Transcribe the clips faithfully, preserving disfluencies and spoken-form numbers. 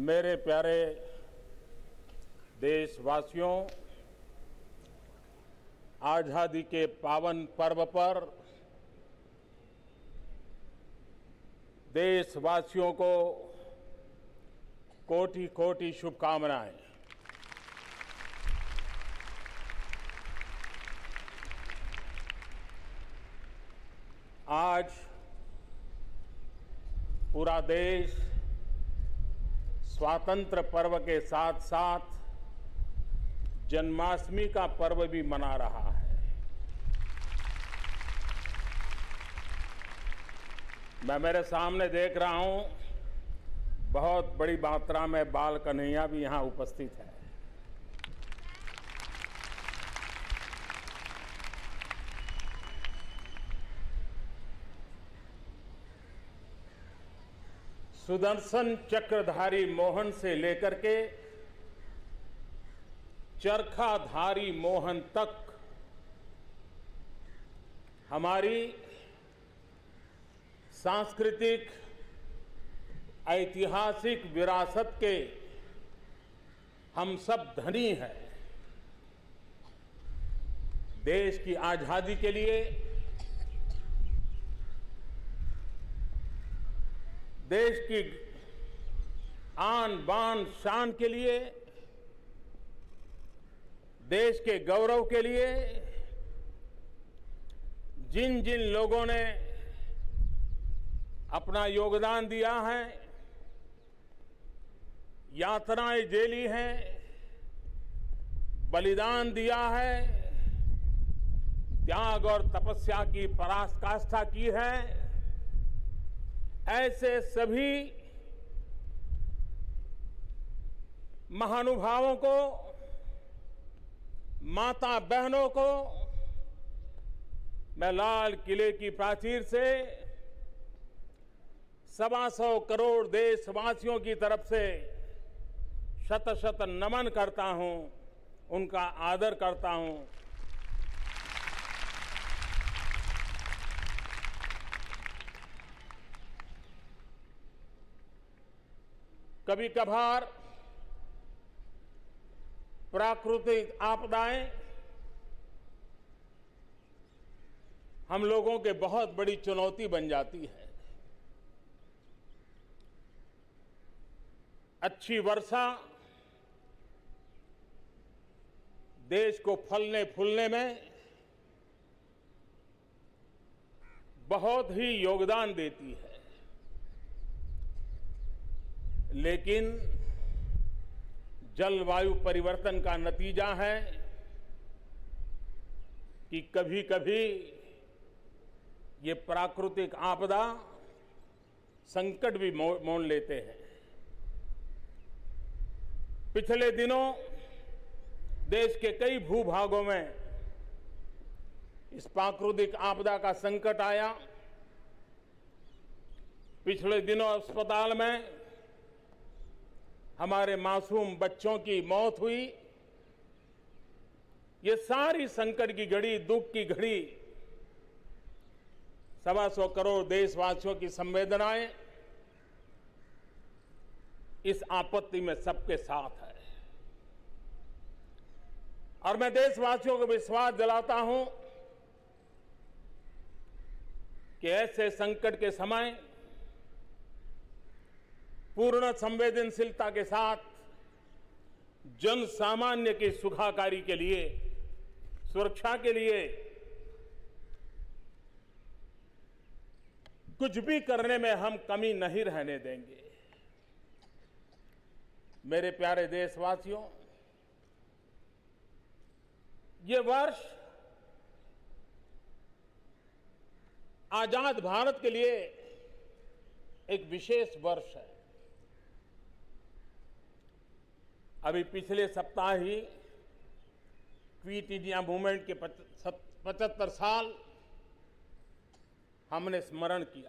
मेरे प्यारे देशवासियों, आजादी के पावन पर्व पर देशवासियों को कोटि कोटि शुभकामनाएं। आज पूरा देश स्वातंत्र्य पर्व के साथ साथ जन्माष्टमी का पर्व भी मना रहा है। मैं मेरे सामने देख रहा हूं, बहुत बड़ी मात्रा में बाल कन्हैया भी यहां उपस्थित है। सुदर्शन चक्रधारी मोहन से लेकर के चरखाधारी मोहन तक हमारी सांस्कृतिक ऐतिहासिक विरासत के हम सब धनी हैं। देश की आजादी के लिए, देश की आन बान शान के लिए, देश के गौरव के लिए जिन जिन लोगों ने अपना योगदान दिया है, यातनाएं झेली हैं, बलिदान दिया है, त्याग और तपस्या की पराकाष्ठा की है, ऐसे सभी महानुभावों को, माता बहनों को मैं लाल किले की प्राचीर से सवा सौ करोड़ देशवासियों की तरफ से शत शत नमन करता हूं, उनका आदर करता हूं। कभी कभार प्राकृतिक आपदाएं हम लोगों के बहुत बड़ी चुनौती बन जाती है। अच्छी वर्षा देश को फलने फूलने में बहुत ही योगदान देती है, लेकिन जलवायु परिवर्तन का नतीजा है कि कभी कभी ये प्राकृतिक आपदा संकट भी मोल लेते हैं। पिछले दिनों देश के कई भूभागों में इस प्राकृतिक आपदा का संकट आया। पिछले दिनों अस्पताल में हमारे मासूम बच्चों की मौत हुई। ये सारी संकट की घड़ी, दुख की घड़ी, सवा सौ करोड़ देशवासियों की संवेदनाएं इस आपत्ति में सबके साथ है। और मैं देशवासियों को विश्वास दिलाता हूं कि ऐसे संकट के समय पूर्ण संवेदनशीलता के साथ जन सामान्य की सुखाकारी के लिए, सुरक्षा के लिए कुछ भी करने में हम कमी नहीं रहने देंगे। मेरे प्यारे देशवासियों, ये वर्ष आजाद भारत के लिए एक विशेष वर्ष है। अभी पिछले सप्ताह ही क्विट इंडिया मूवमेंट के पचहत्तर साल हमने स्मरण किया।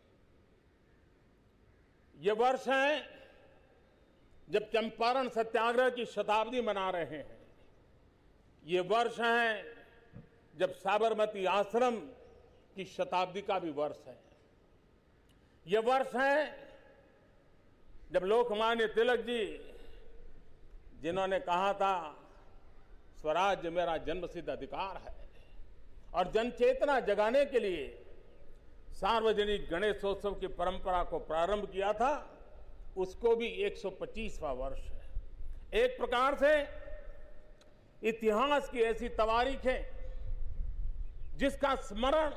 ये वर्ष है जब चंपारण सत्याग्रह की शताब्दी मना रहे हैं। ये वर्ष है जब साबरमती आश्रम की शताब्दी का भी वर्ष है। ये वर्ष है जब लोकमान्य तिलक जी, जिन्होंने कहा था स्वराज्य मेरा जन्मसिद्ध अधिकार है, और जनचेतना जगाने के लिए सार्वजनिक गणेशोत्सव की परंपरा को प्रारंभ किया था, उसको भी एक सौ पच्चीसवां वर्ष है। एक प्रकार से इतिहास की ऐसी तवारीखें जिसका स्मरण,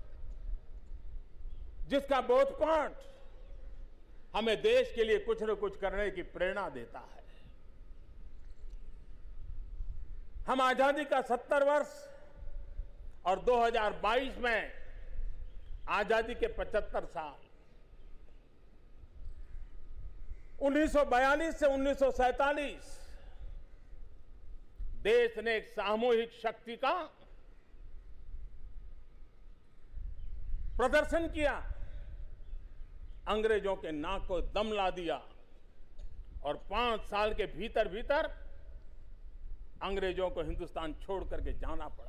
जिसका बोधपाठ हमें देश के लिए कुछ न कुछ करने की प्रेरणा देता है। हम आजादी का सत्तर वर्ष और दो हज़ार बाईस में आजादी के पचहत्तर साल, उन्नीस सौ बयालीस से उन्नीस सौ सैंतालीस देश ने एक सामूहिक शक्ति का प्रदर्शन किया, अंग्रेजों के नाक को दम ला दिया, और पांच साल के भीतर भीतर अंग्रेजों को हिंदुस्तान छोड़ करके जाना पड़ा।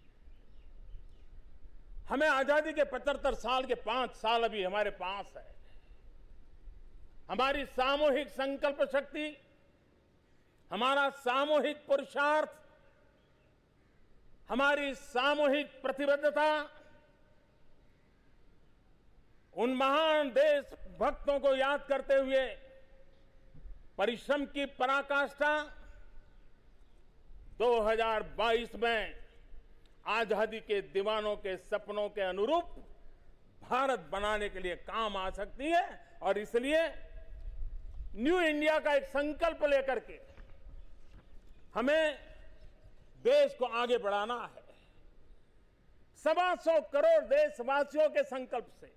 हमें आजादी के पचहत्तर साल के पांच साल अभी हमारे पास है। हमारी सामूहिक संकल्प शक्ति, हमारा सामूहिक पुरुषार्थ, हमारी सामूहिक प्रतिबद्धता उन महान देशभक्तों को याद करते हुए परिश्रम की पराकाष्ठा दो हज़ार बाईस में आजादी के दीवानों के सपनों के अनुरूप भारत बनाने के लिए काम आ सकती है। और इसलिए न्यू इंडिया का एक संकल्प लेकर के हमें देश को आगे बढ़ाना है। सवा सौ करोड़ देशवासियों के संकल्प से,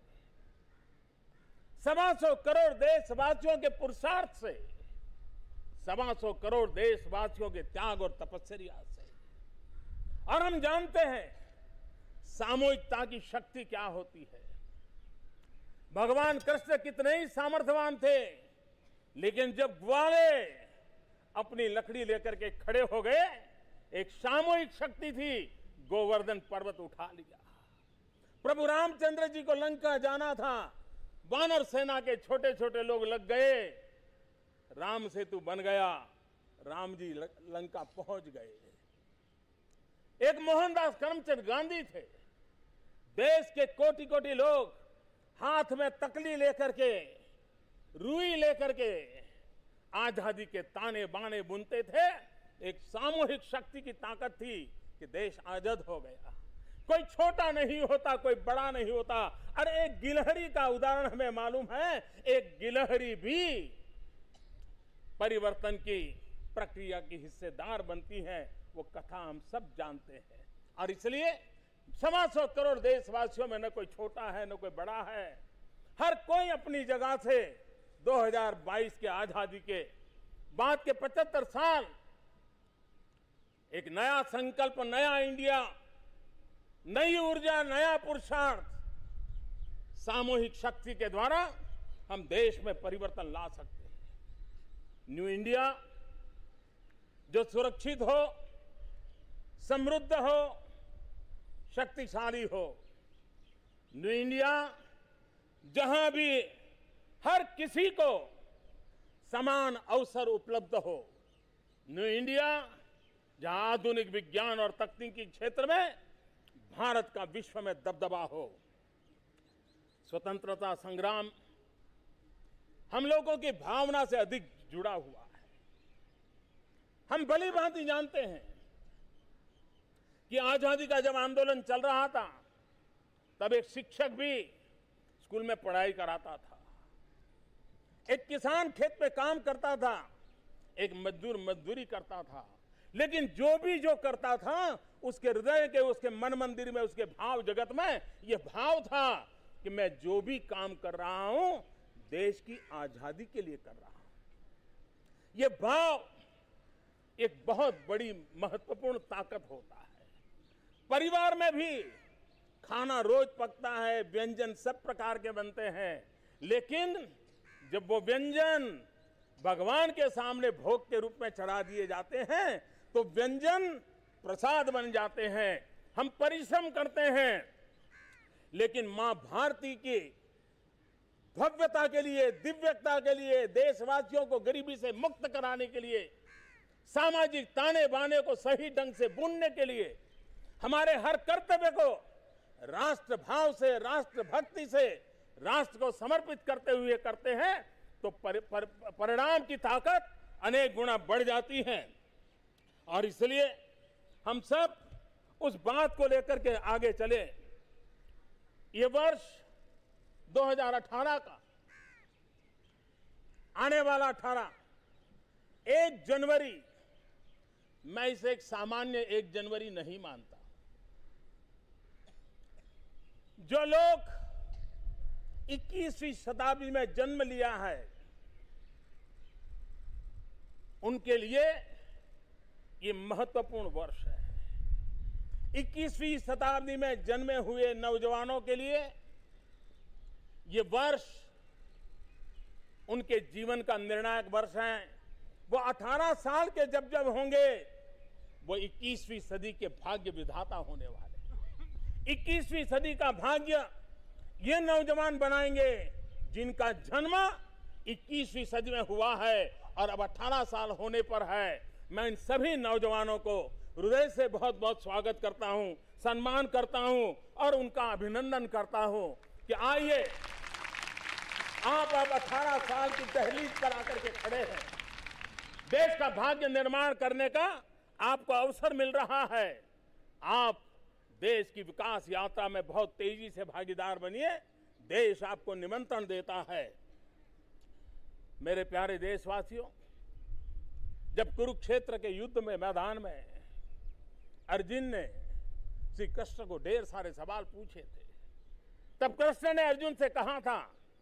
सवा सौ करोड़ देशवासियों के पुरुषार्थ से, सवा सौ करोड़ देशवासियों के त्याग और तपस्या से, और हम जानते हैं सामूहिकता की शक्ति क्या होती है। भगवान कृष्ण कितने ही सामर्थ्यवान थे, लेकिन जब ग्वाले अपनी लकड़ी लेकर के खड़े हो गए, एक सामूहिक शक्ति थी, गोवर्धन पर्वत उठा लिया। प्रभु रामचंद्र जी को लंका जाना था, वानर सेना के छोटे छोटे लोग लग गए, राम सेतु बन गया, राम जी लंका पहुंच गए। एक मोहनदास करमचंद गांधी थे, देश के कोटि कोटि लोग हाथ में तकली लेकर के, रुई लेकर के आजादी के ताने बाने बुनते थे। एक सामूहिक शक्ति की ताकत थी कि देश आजाद हो गया। कोई छोटा नहीं होता, कोई बड़ा नहीं होता। अरे एक गिलहरी का उदाहरण हमें मालूम है, एक गिलहरी भी परिवर्तन की प्रक्रिया की हिस्सेदार बनती है। वो कथा हम सब जानते हैं। और इसलिए सवा सौ करोड़ देशवासियों में न कोई छोटा है न कोई बड़ा है, हर कोई अपनी जगह से दो हज़ार बाईस के आजादी के बाद के पचहत्तर साल एक नया संकल्प, नया इंडिया, नई ऊर्जा, नया पुरुषार्थ, सामूहिक शक्ति के द्वारा हम देश में परिवर्तन ला सकते हैं। न्यू इंडिया जो सुरक्षित हो, समृद्ध हो, शक्तिशाली हो। न्यू इंडिया जहां भी हर किसी को समान अवसर उपलब्ध हो। न्यू इंडिया जहां आधुनिक विज्ञान और तकनीकी क्षेत्र में भारत का विश्व में दबदबा हो। स्वतंत्रता संग्राम हम लोगों की भावना से अधिक जुड़ा हुआ है। हम भली भांति जानते हैं कि आजादी का जब आंदोलन चल रहा था, तब एक शिक्षक भी स्कूल में पढ़ाई कराता था, एक किसान खेत पे काम करता था, एक मजदूर मजदूरी करता था। लेकिन जो भी जो करता था, उसके हृदय के, उसके मन मंदिर में, उसके भाव जगत में यह भाव था कि मैं जो भी काम कर रहा हूं, देश की आजादी के लिए कर रहा हूं। यह भाव एक बहुत बड़ी महत्वपूर्ण ताकत होता है। परिवार में भी खाना रोज पकता है, व्यंजन सब प्रकार के बनते हैं, लेकिन जब वो व्यंजन भगवान के सामने भोग के रूप में चढ़ा दिए जाते हैं, तो व्यंजन प्रसाद बन जाते हैं। हम परिश्रम करते हैं, लेकिन मां भारती की भव्यता के लिए, दिव्यता के लिए, देशवासियों को गरीबी से मुक्त कराने के लिए, सामाजिक ताने बाने को सही ढंग से बुनने के लिए, हमारे हर कर्तव्य को राष्ट्र भाव से, राष्ट्र भक्ति से, राष्ट्र को समर्पित करते हुए करते हैं तो पर, पर, परिणाम की ताकत अनेक गुना बढ़ जाती है। और इसलिए हम सब उस बात को लेकर के आगे चले। ये वर्ष दो हज़ार अठारह का आने वाला अठारह एक जनवरी, मैं इसे एक सामान्य एक जनवरी नहीं मानता। जो लोग इक्कीसवीं शताब्दी में जन्म लिया है उनके लिए ये महत्वपूर्ण वर्ष है। इक्कीसवीं शताब्दी में जन्मे हुए नौजवानों के लिए ये वर्ष उनके जीवन का निर्णायक वर्ष है। वो अठारह साल के जब जब होंगे वो इक्कीसवीं सदी के भाग्य विधाता होने वाले। इक्कीसवीं सदी का भाग्य ये नौजवान बनाएंगे जिनका जन्म इक्कीसवीं सदी में हुआ है और अब अठारह साल होने पर है। मैं इन सभी नौजवानों को हृदय से बहुत बहुत स्वागत करता हूं, सम्मान करता हूं और उनका अभिनंदन करता हूं कि आइए, आप अब अठारह साल की दहलीज पर आकर के खड़े हैं। देश का भाग्य निर्माण करने का आपको अवसर मिल रहा है। आप देश की विकास यात्रा में बहुत तेजी से भागीदार बनिए। देश आपको निमंत्रण देता है। मेरे प्यारे देशवासियों, जब कुरुक्षेत्र के युद्ध में मैदान में अर्जुन ने श्री कृष्ण को ढेर सारे सवाल पूछे थे, तब कृष्ण ने अर्जुन से कहा था,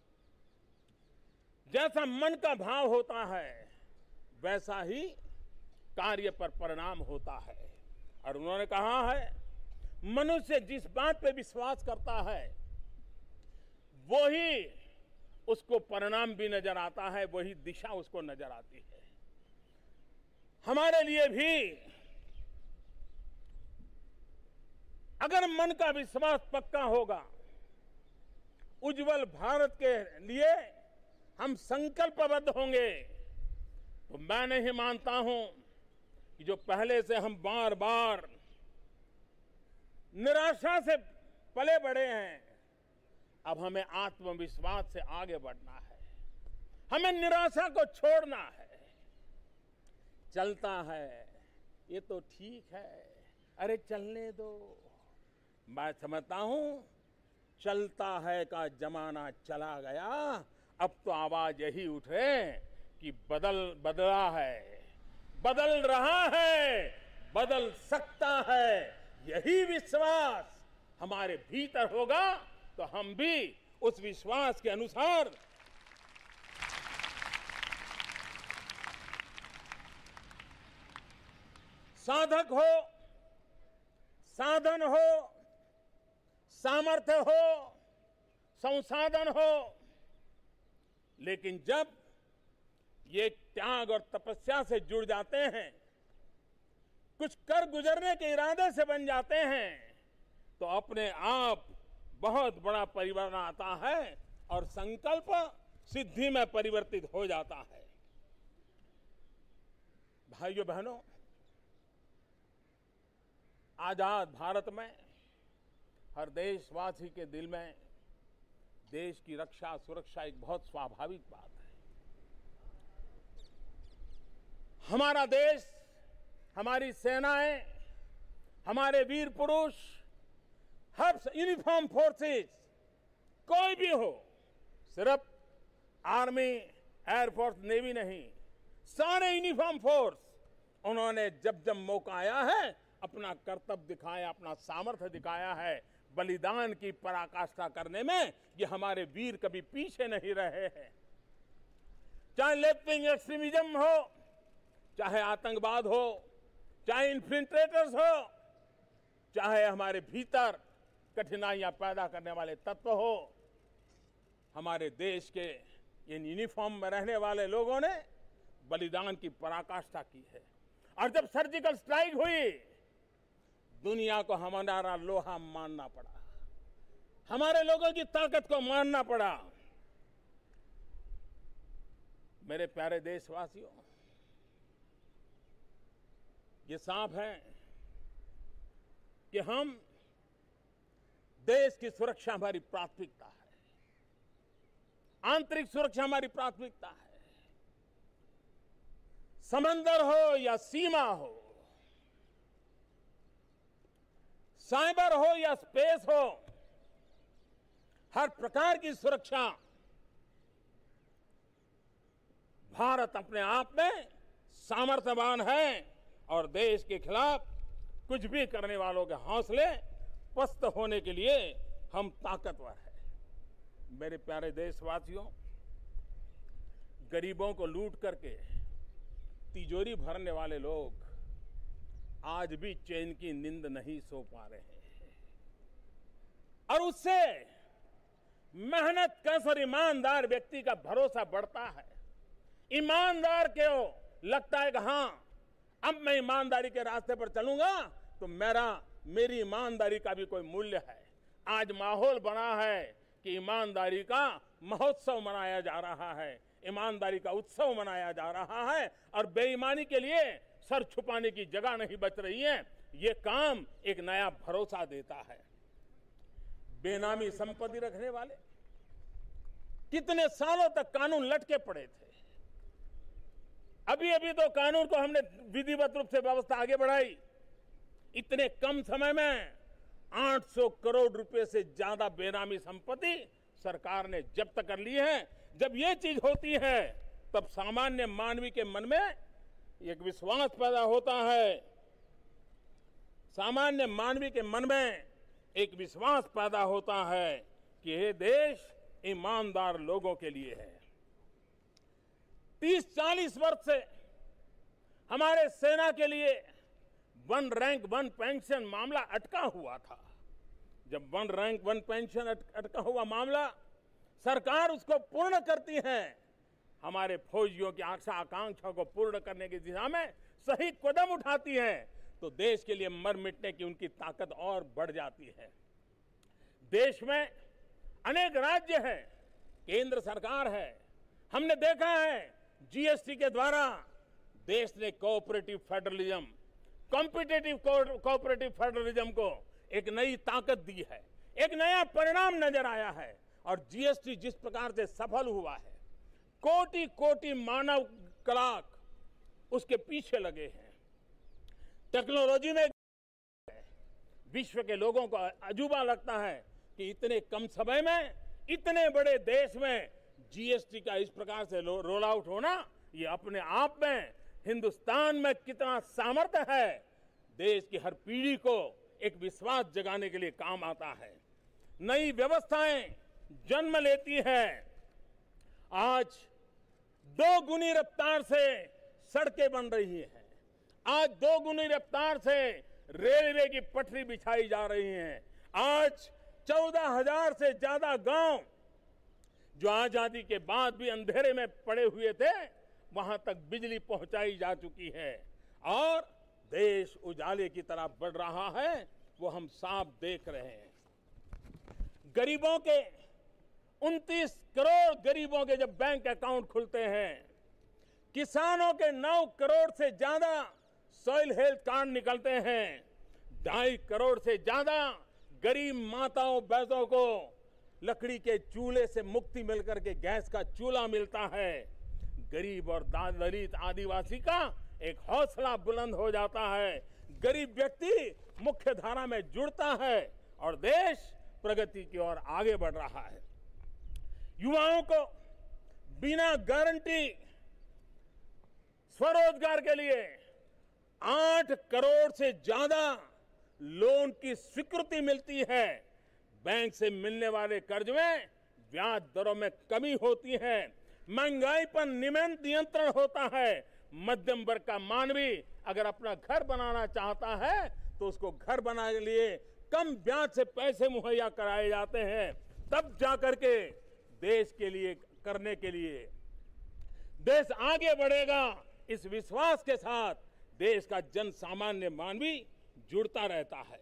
जैसा मन का भाव होता है वैसा ही कार्य पर परिणाम होता है। और उन्होंने कहा है, मनुष्य जिस बात पे विश्वास करता है वही उसको परिणाम भी नजर आता है, वही दिशा उसको नजर आती है। हमारे लिए भी अगर मन का विश्वास पक्का होगा, उज्जवल भारत के लिए हम संकल्पबद्ध होंगे, तो मैं नहीं मानता हूं कि जो पहले से हम बार बार निराशा से पले बढ़े हैं, अब हमें आत्मविश्वास से आगे बढ़ना है। हमें निराशा को छोड़ना है। चलता है ये तो ठीक है, अरे चलने दो। मैं समझता हूं चलता है का जमाना चला गया, अब तो आवाज यही उठे कि बदल बदला है, बदल रहा है, बदल सकता है। यही विश्वास हमारे भीतर होगा तो हम भी उस विश्वास के अनुसार साधक हो, साधन हो, सामर्थ्य हो, संसाधन हो, लेकिन जब ये त्याग और तपस्या से जुड़ जाते हैं, कुछ कर गुजरने के इरादे से बन जाते हैं, तो अपने आप बहुत बड़ा परिवर्तन आता है और संकल्प सिद्धि में परिवर्तित हो जाता है। भाइयों बहनों, आजाद भारत में हर देशवासी के दिल में देश की रक्षा सुरक्षा एक बहुत स्वाभाविक बात है। हमारा देश, हमारी सेनाएं, हमारे वीर पुरुष, हर यूनिफॉर्म फोर्सेस, कोई भी हो, सिर्फ आर्मी, एयरफोर्स, नेवी नहीं, सारे यूनिफॉर्म फोर्स, उन्होंने जब जब मौका आया है अपना कर्तव्य दिखाया, अपना सामर्थ्य दिखाया है। बलिदान की पराकाष्ठा करने में ये हमारे वीर कभी पीछे नहीं रहे हैं। चाहे लेफ्ट विंग एक्सट्रीमिज्म हो, चाहे आतंकवाद हो, चाहे इन्फिल्ट्रेटर्स हो, चाहे हमारे भीतर कठिनाइयां पैदा करने वाले तत्व हो, हमारे देश के इन यूनिफॉर्म में रहने वाले लोगों ने बलिदान की पराकाष्ठा की है। और जब सर्जिकल स्ट्राइक हुई, दुनिया को हमारा लोहा मानना पड़ा, हमारे लोगों की ताकत को मानना पड़ा। मेरे प्यारे देशवासियों, ये साफ है कि हम देश की सुरक्षा हमारी प्राथमिकता है, आंतरिक सुरक्षा हमारी प्राथमिकता है। समंदर हो या सीमा हो, साइबर हो या स्पेस हो, हर प्रकार की सुरक्षा भारत अपने आप में सामर्थ्यवान है और देश के खिलाफ कुछ भी करने वालों के हौसले पस्त होने के लिए हम ताकतवर हैं। मेरे प्यारे देशवासियों, गरीबों को लूट करके तिजोरी भरने वाले लोग आज भी चैन की नींद नहीं सो पा रहे हैं और उससे मेहनतकश और ईमानदार व्यक्ति का भरोसा बढ़ता है। ईमानदार को लगता है कि हां, अब मैं ईमानदारी के रास्ते पर चलूंगा तो मेरा मेरी ईमानदारी का भी कोई मूल्य है। आज माहौल बना है कि ईमानदारी का महोत्सव मनाया जा रहा है, ईमानदारी का उत्सव मनाया जा रहा है और बेईमानी के लिए सर छुपाने की जगह नहीं बच रही है। ये काम एक नया भरोसा देता है। बेनामी संपत्ति रखने वाले कितने सालों तक कानून लटके पड़े थे। अभी अभी तो कानून को हमने विधिवत रूप से व्यवस्था आगे बढ़ाई। इतने कम समय में आठ सौ करोड़ रुपए से ज्यादा बेनामी संपत्ति सरकार ने जब्त कर ली है। जब ये चीज होती है तब सामान्य मानवी के मन में एक विश्वास पैदा होता है, सामान्य मानवी के मन में एक विश्वास पैदा होता है कि ये देश ईमानदार लोगों के लिए है। तीस चालीस वर्ष से हमारे सेना के लिए वन रैंक वन पेंशन मामला अटका हुआ था। जब वन रैंक वन पेंशन अटका हुआ मामला सरकार उसको पूर्ण करती है, हमारे फौजियों की आशा आकांक्षा को पूर्ण करने की दिशा में सही कदम उठाती है, तो देश के लिए मर मिटने की उनकी ताकत और बढ़ जाती है। देश में अनेक राज्य हैं, केंद्र सरकार है। हमने देखा है जीएसटी के द्वारा देश ने cooperative federalism, competitive cooperative federalism को एक नई ताकत दी है, एक नया परिणाम नजर आया है। और जीएसटी जिस प्रकार से सफल हुआ है, कोटि कोटि मानव कलाक उसके पीछे लगे हैं। टेक्नोलॉजी में विश्व के लोगों को अजूबा लगता है कि इतने कम समय में इतने बड़े देश में जीएसटी का इस प्रकार से रोल आउट होना, ये अपने आप में हिंदुस्तान में कितना सामर्थ्य है। देश की हर पीढ़ी को एक विश्वास जगाने के लिए काम आता है। नई व्यवस्थाएं जन्म लेती है। आज दो गुनी रफ्तार से सड़कें बन रही हैं, आज दो गुनी रफ्तार से रेलवे की पटरी बिछाई जा रही है। आज चौदह हजार से ज्यादा गांव जो आजादी के बाद भी अंधेरे में पड़े हुए थे, वहां तक बिजली पहुंचाई जा चुकी है और देश उजाले की तरफ बढ़ रहा है, वो हम साफ देख रहे हैं। गरीबों के उनतीस करोड़ गरीबों के जब बैंक अकाउंट खुलते हैं, किसानों के नौ करोड़ से ज्यादा सॉइल हेल्थ कार्ड निकलते हैं, ढाई करोड़ से ज्यादा गरीब माताओं बहनों को लकड़ी के चूल्हे से मुक्ति मिलकर के गैस का चूल्हा मिलता है। गरीब और दलित आदिवासी का एक हौसला बुलंद हो जाता है। गरीब व्यक्ति मुख्य धारा में जुड़ता है और देश प्रगति की ओर आगे बढ़ रहा है। युवाओं को बिना गारंटी स्वरोजगार के लिए आठ करोड़ से ज्यादा लोन की स्वीकृति मिलती है। बैंक से मिलने वाले कर्ज में ब्याज दरों में कमी होती है। महंगाई पर नियंत्रण होता है। मध्यम वर्ग का मानवी अगर अपना घर बनाना चाहता है तो उसको घर बनाने के लिए कम ब्याज से पैसे मुहैया कराए जाते हैं। तब जाकर के देश के लिए करने के लिए देश आगे बढ़ेगा। इस विश्वास के साथ देश का जन सामान्य मानवी जुड़ता रहता है।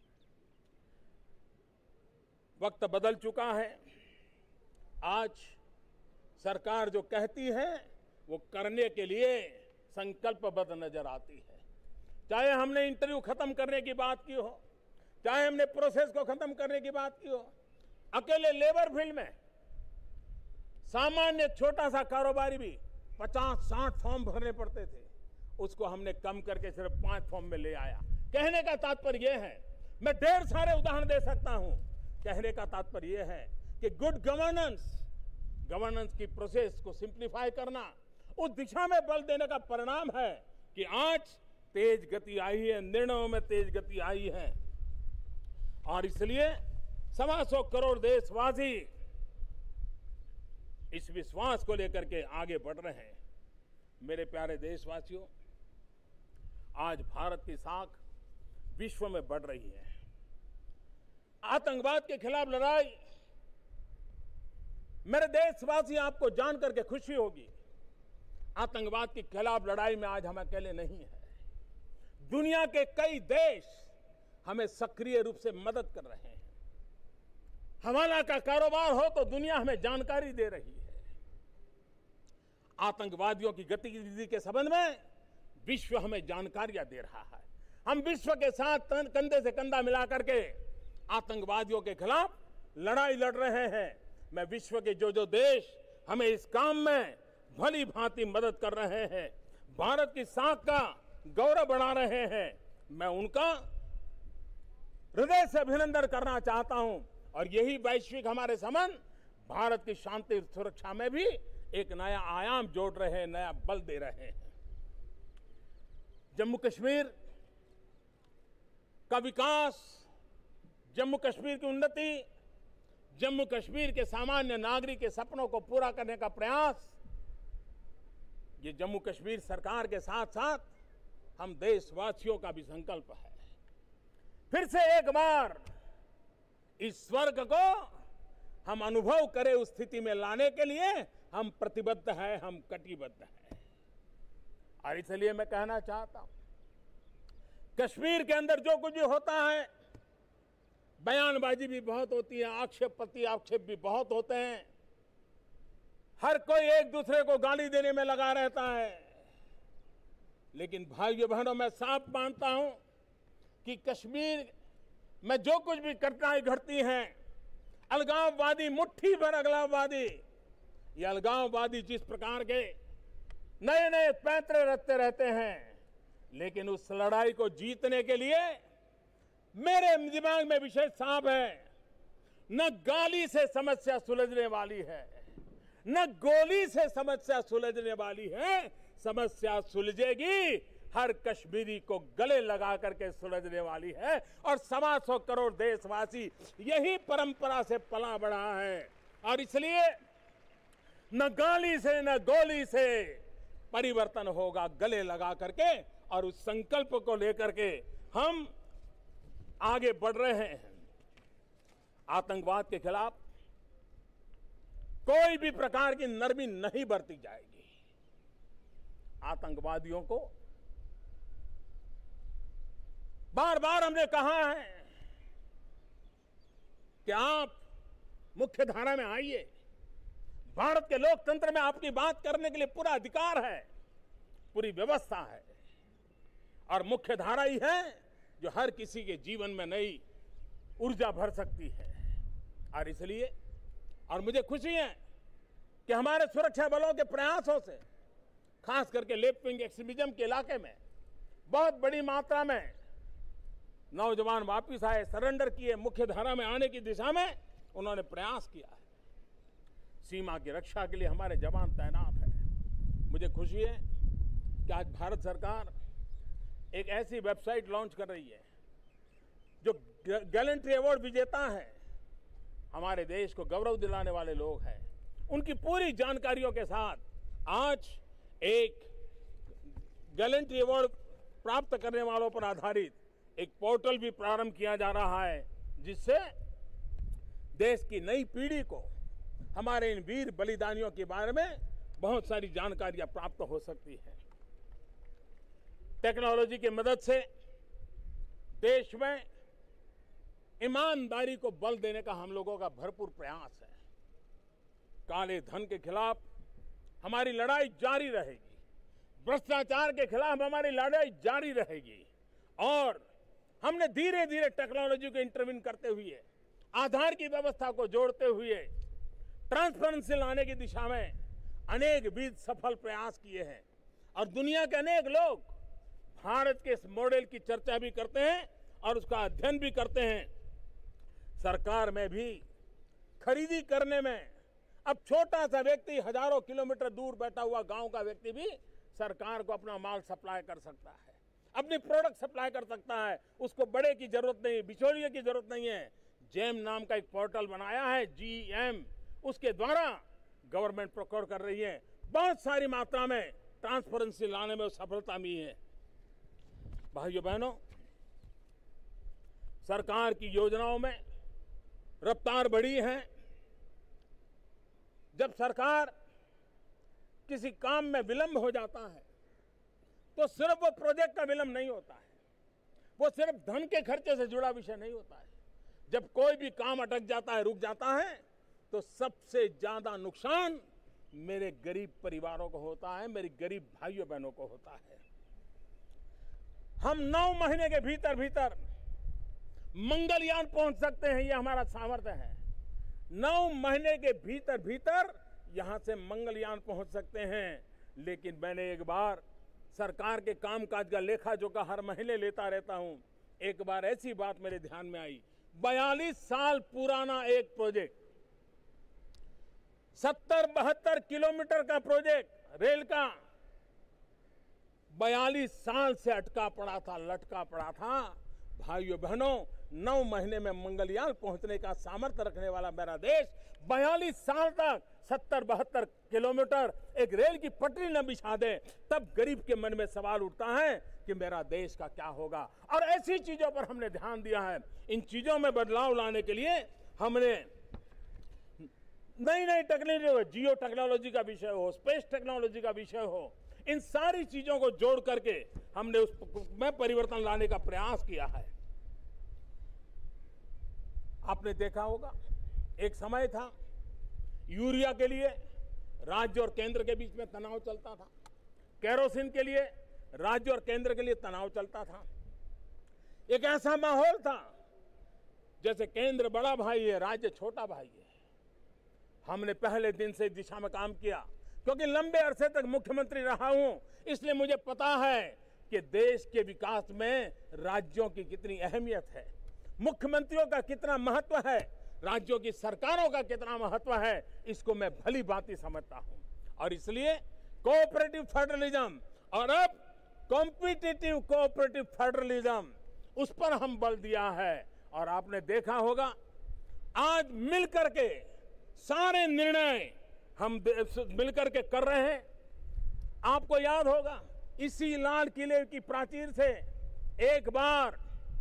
वक्त बदल चुका है। आज सरकार जो कहती है वो करने के लिए संकल्पबद्ध नजर आती है। चाहे हमने इंटरव्यू खत्म करने की बात की हो, चाहे हमने प्रोसेस को खत्म करने की बात की हो, अकेले लेबर फील्ड में सामान्य छोटा सा कारोबारी भी पचास साठ फॉर्म भरने पड़ते थे, उसको हमने कम करके सिर्फ पांच फॉर्म में ले आया। कहने का तात्पर्य यह है, मैं ढेर सारे उदाहरण दे सकता हूं, कहने का तात्पर्य यह है कि गुड गवर्नेंस, गवर्नेंस की प्रोसेस को सिंप्लीफाई करना, उस दिशा में बल देने का परिणाम है कि आज तेज गति आई है, निर्णयों में तेज गति आई है। और इसलिए सवा सौ करोड़ देशवासी इस विश्वास को लेकर के आगे बढ़ रहे हैं। मेरे प्यारे देशवासियों, आज भारत की साख विश्व में बढ़ रही है। आतंकवाद के खिलाफ लड़ाई, मेरे देशवासी आपको जान करके खुशी होगी, आतंकवाद के खिलाफ लड़ाई में आज हम अकेले नहीं हैं। दुनिया के कई देश हमें सक्रिय रूप से मदद कर रहे हैं। हवाला का कारोबार हो तो दुनिया हमें जानकारी दे रही है। आतंकवादियों की गतिविधि के संबंध में विश्व हमें जानकारियां दे रहा है। हम विश्व के साथ कंधे से कंधा मिला करके आतंकवादियों के खिलाफ लड़ाई लड़ रहे हैं। मैं विश्व के जो जो देश हमें इस काम में भली भांति मदद कर रहे हैं, भारत की साख का गौरव बढ़ा रहे हैं, मैं उनका हृदय से अभिनंदन करना चाहता हूं। और यही वैश्विक हमारे संबंध भारत की शांति सुरक्षा में भी एक नया आयाम जोड़ रहे हैं, नया बल दे रहे हैं। जम्मू कश्मीर का विकास, जम्मू कश्मीर की उन्नति, जम्मू कश्मीर के सामान्य नागरिक के सपनों को पूरा करने का प्रयास, ये जम्मू कश्मीर सरकार के साथ साथ हम देशवासियों का भी संकल्प है। फिर से एक बार इस स्वर्ग को हम अनुभव करें, उस स्थिति में लाने के लिए हम प्रतिबद्ध हैं, हम कटिबद्ध हैं। और इसलिए मैं कहना चाहता हूं, कश्मीर के अंदर जो कुछ भी होता है, बयानबाजी भी बहुत होती है, आक्षेप प्रति आक्षेप भी बहुत होते हैं, हर कोई एक दूसरे को गाली देने में लगा रहता है। लेकिन भाइयों बहनों, मैं साफ मानता हूं कि कश्मीर में जो कुछ भी घटनाएं घटती हैं, अलगाववादी, मुट्ठी भर अलगाववादी, ये अलगाववादी जिस प्रकार के नए नए पैंतरे रचते रहते हैं, लेकिन उस लड़ाई को जीतने के लिए मेरे दिमाग में विषय साफ है, न गाली से समस्या सुलझने वाली है, न गोली से समस्या सुलझने वाली है। समस्या सुलझेगी हर कश्मीरी को गले लगा करके सुलझने वाली है। और सवा सौ करोड़ देशवासी यही परंपरा से पला बढ़ा है। और इसलिए न गाली से न गोली से परिवर्तन होगा, गले लगा करके। और उस संकल्प को लेकर के हम आगे बढ़ रहे हैं। आतंकवाद के खिलाफ कोई भी प्रकार की नरमी नहीं बरती जाएगी। आतंकवादियों को बार बार हमने कहा है कि आप मुख्य धारा में आइए, भारत के लोकतंत्र में आपकी बात करने के लिए पूरा अधिकार है, पूरी व्यवस्था है। और मुख्य धारा ही है जो हर किसी के जीवन में नई ऊर्जा भर सकती है। और इसलिए और मुझे खुशी है कि हमारे सुरक्षा बलों के प्रयासों से, खास करके लेफ्ट विंग एक्सट्रीमिज्म के इलाके में बहुत बड़ी मात्रा में नौजवान वापस आए, सरेंडर किए, मुख्य धारा में आने की दिशा में उन्होंने प्रयास किया है। सीमा की रक्षा के लिए हमारे जवान तैनात हैं। मुझे खुशी है कि आज भारत सरकार एक ऐसी वेबसाइट लॉन्च कर रही है जो गैलेंट्री अवार्ड विजेता है, हमारे देश को गौरव दिलाने वाले लोग हैं, उनकी पूरी जानकारियों के साथ आज एक गैलेंट्री अवार्ड प्राप्त करने वालों पर आधारित एक पोर्टल भी प्रारंभ किया जा रहा है, जिससे देश की नई पीढ़ी को हमारे इन वीर बलिदानियों के बारे में बहुत सारी जानकारियां प्राप्त हो सकती है। टेक्नोलॉजी की मदद से देश में ईमानदारी को बल देने का हम लोगों का भरपूर प्रयास है। काले धन के खिलाफ हमारी लड़ाई जारी रहेगी, भ्रष्टाचार के खिलाफ हमारी लड़ाई जारी रहेगी और हमने धीरे धीरे टेक्नोलॉजी को इंटरवीन करते हुए, आधार की व्यवस्था को जोड़ते हुए ट्रांसपेरेंसी लाने की दिशा में अनेक विध सफल प्रयास किए हैं और दुनिया के अनेक लोग भारत के इस मॉडल की चर्चा भी करते हैं और उसका अध्ययन भी करते हैं। सरकार में भी खरीदी करने में अब छोटा सा व्यक्ति हजारों किलोमीटर दूर बैठा हुआ गांव का व्यक्ति भी सरकार को अपना माल सप्लाई कर सकता है, अपनी प्रोडक्ट सप्लाई कर सकता है। उसको बड़े की जरूरत नहीं, बिचौलिए की जरूरत नहीं है। जेम नाम का एक पोर्टल बनाया है, जी एम, उसके द्वारा गवर्नमेंट प्रोक्योर कर रही है। बहुत सारी मात्रा में ट्रांसपेरेंसी लाने में सफलता मिली है। भाइयों बहनों, सरकार की योजनाओं में रफ्तार बढ़ी है। जब सरकार किसी काम में विलंब हो जाता है तो सिर्फ वो प्रोजेक्ट का विलंब नहीं होता है, वो सिर्फ धन के खर्चे से जुड़ा विषय नहीं होता है। जब कोई भी काम अटक जाता है, रुक जाता है, तो सबसे ज्यादा नुकसान मेरे गरीब परिवारों को होता है, मेरी गरीब भाइयों बहनों को होता है। हम नौ महीने के भीतर भीतर मंगलयान पहुंच सकते हैं, यह हमारा सामर्थ्य है। नौ महीने के भीतर भीतर यहां से मंगलयान पहुंच सकते हैं। लेकिन मैंने एक बार सरकार के कामकाज का लेखा जोखा हर महीने लेता रहता हूं। एक बार ऐसी बात मेरे ध्यान में आई, बयालीस साल पुराना एक प्रोजेक्ट, सत्तर बहत्तर किलोमीटर का प्रोजेक्ट रेल का, बयालीस साल से अटका पड़ा था, लटका पड़ा था। भाइयों बहनों, नौ महीने में मंगलयान पहुंचने का सामर्थ्य रखने वाला मेरा देश बयालीस साल तक सत्तर बहत्तर किलोमीटर एक रेल की पटरी न बिछा दे, तब गरीब के मन में सवाल उठता है कि मेरा देश का क्या होगा। और ऐसी चीजों पर हमने ध्यान दिया है। इन चीजों में बदलाव लाने के लिए हमने नई नई टेक्नोलॉजी, जियो टेक्नोलॉजी का विषय हो, स्पेस टेक्नोलॉजी का विषय हो, इन सारी चीजों को जोड़ करके हमने उसमें परिवर्तन लाने का प्रयास किया है। आपने देखा होगा, एक समय था यूरिया के लिए राज्य और केंद्र के बीच में तनाव चलता था, केरोसिन के लिए राज्य और केंद्र के लिए तनाव चलता था। एक ऐसा माहौल था जैसे केंद्र बड़ा भाई है, राज्य छोटा भाई है। हमने पहले दिन से दिशा में काम किया, क्योंकि लंबे अरसे तक मुख्यमंत्री रहा हूं, इसलिए मुझे पता है कि देश के विकास में राज्यों की कितनी अहमियत है, मुख्यमंत्रियों का कितना महत्व है, राज्यों की सरकारों का कितना महत्व है, इसको मैं भली भांति समझता हूं। और इसलिए कोऑपरेटिव फेडरलिज्म और अब कॉम्पिटिटिव कोऑपरेटिव फेडरलिज्म, उस पर हम बल दिया है। और आपने देखा होगा, आज मिलकर के सारे निर्णय हम मिलकर के कर रहे हैं। आपको याद होगा, इसी लाल किले की प्राचीर से एक बार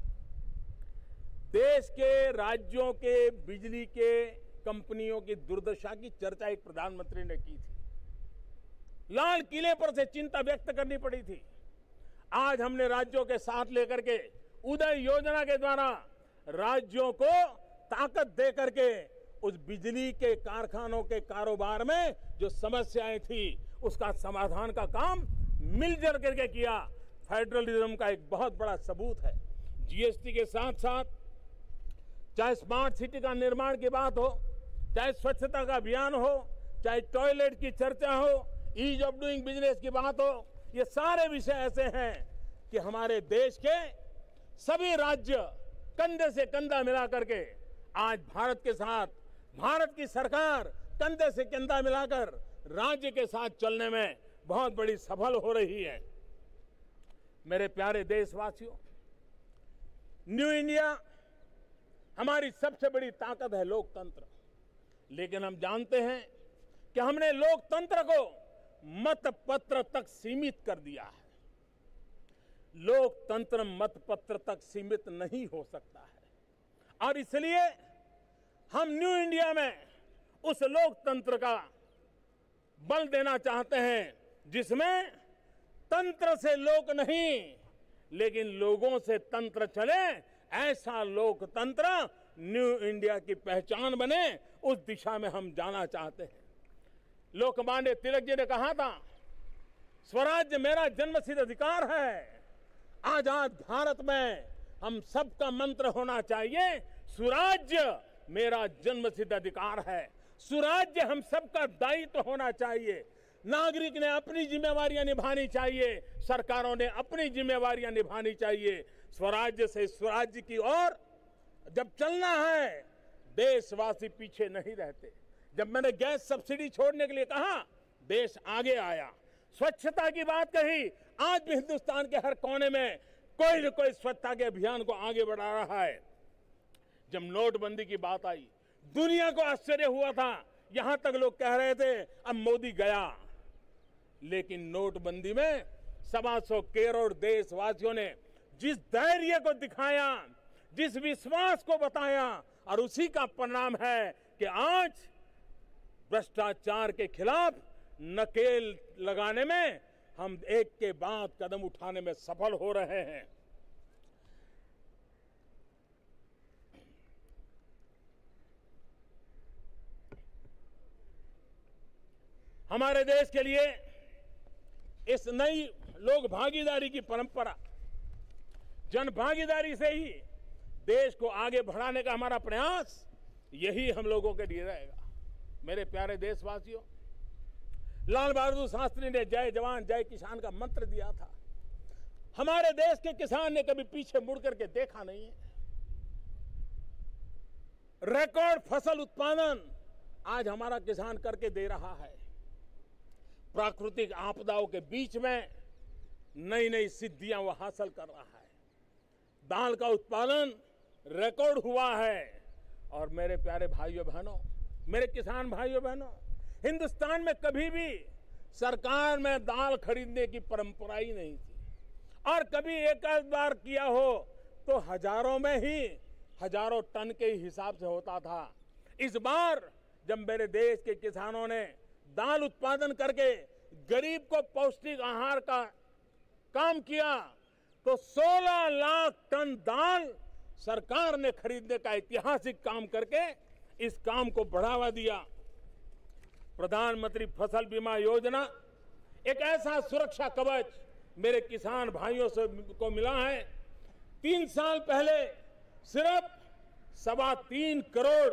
देश के राज्यों के बिजली के कंपनियों की दुर्दशा की चर्चा एक प्रधानमंत्री ने की थी। लाल किले पर से चिंता व्यक्त करनी पड़ी थी। आज हमने राज्यों के साथ लेकर के उदय योजना के द्वारा राज्यों को ताकत दे करके उस बिजली के कारखानों के कारोबार में जो समस्याएं थी, उसका समाधान का काम मिलजुल करके किया। फेडरलिज्म का एक बहुत बड़ा सबूत है। जीएसटी के साथ साथ चाहे स्मार्ट सिटी का निर्माण की बात हो, चाहे स्वच्छता का अभियान हो, चाहे टॉयलेट की चर्चा हो, ईज ऑफ डूइंग बिजनेस की बात हो, ये सारे विषय ऐसे हैं कि हमारे देश के सभी राज्य कंधे से कंधा मिला करके आज भारत के साथ, भारत की सरकार कंधे से कंधा मिलाकर राज्य के साथ चलने में बहुत बड़ी सफल हो रही है। मेरे प्यारे देशवासियों, न्यू इंडिया हमारी सबसे बड़ी ताकत है लोकतंत्र। लेकिन हम जानते हैं कि हमने लोकतंत्र को मतपत्र तक सीमित कर दिया है। लोकतंत्र मतपत्र तक सीमित नहीं हो सकता है और इसलिए हम न्यू इंडिया में उस लोकतंत्र का बल देना चाहते हैं जिसमें तंत्र से लोक नहीं, लेकिन लोगों से तंत्र चले, ऐसा लोकतंत्र न्यू इंडिया की पहचान बने, उस दिशा में हम जाना चाहते हैं। लोकमान्य तिलक जी ने कहा था, स्वराज्य मेरा जन्मसिद्ध अधिकार है। आजाद भारत में हम सबका मंत्र होना चाहिए, सुराज्य मेरा जन्मसिद्ध अधिकार है। सुराज्य हम सबका दायित्व होना चाहिए। नागरिक ने अपनी जिम्मेवारियां निभानी चाहिए, सरकारों ने अपनी जिम्मेवारियां निभानी चाहिए। स्वराज्य से स्वराज्य की ओर जब चलना है, देशवासी पीछे नहीं रहते। जब मैंने गैस सब्सिडी छोड़ने के लिए कहा, देश आगे आया। स्वच्छता की बात कही, आज भी हिंदुस्तान के हर कोने में कोई न कोई स्वच्छता के अभियान को आगे बढ़ा रहा है। जब नोटबंदी की बात आई, दुनिया को आश्चर्य हुआ था, यहां तक लोग कह रहे थे अब मोदी गया। लेकिन नोटबंदी में सवा सौ करोड़ देशवासियों ने जिस धैर्य को दिखाया, जिस विश्वास को बताया, और उसी का परिणाम है कि आज भ्रष्टाचार के खिलाफ नकेल लगाने में हम एक के बाद कदम उठाने में सफल हो रहे हैं। हमारे देश के लिए इस नई लोक भागीदारी की परंपरा, जन भागीदारी से ही देश को आगे बढ़ाने का हमारा प्रयास, यही हम लोगों के लिए रहेगा। मेरे प्यारे देशवासियों, लाल बहादुर शास्त्री ने जय जवान जय किसान का मंत्र दिया था। हमारे देश के किसान ने कभी पीछे मुड़ करके देखा नहीं है। रिकॉर्ड फसल उत्पादन आज हमारा किसान करके दे रहा है। प्राकृतिक आपदाओं के बीच में नई नई सिद्धियां वो हासिल कर रहा है। दाल का उत्पादन रिकॉर्ड हुआ है। और मेरे प्यारे भाइयों बहनों, मेरे किसान भाइयों बहनों, हिंदुस्तान में कभी भी सरकार में दाल खरीदने की परंपरा ही नहीं थी, और कभी एक आध बार किया हो तो हजारों में ही, हजारों टन के हिसाब से होता था। इस बार जब मेरे देश के किसानों ने दाल उत्पादन करके गरीब को पौष्टिक आहार का काम किया, तो सोलह लाख टन दाल सरकार ने खरीदने का ऐतिहासिक काम करके इस काम को बढ़ावा दिया। प्रधानमंत्री फसल बीमा योजना एक ऐसा सुरक्षा कवच मेरे किसान भाइयों से को मिला है। तीन साल पहले सिर्फ सवा तीन करोड़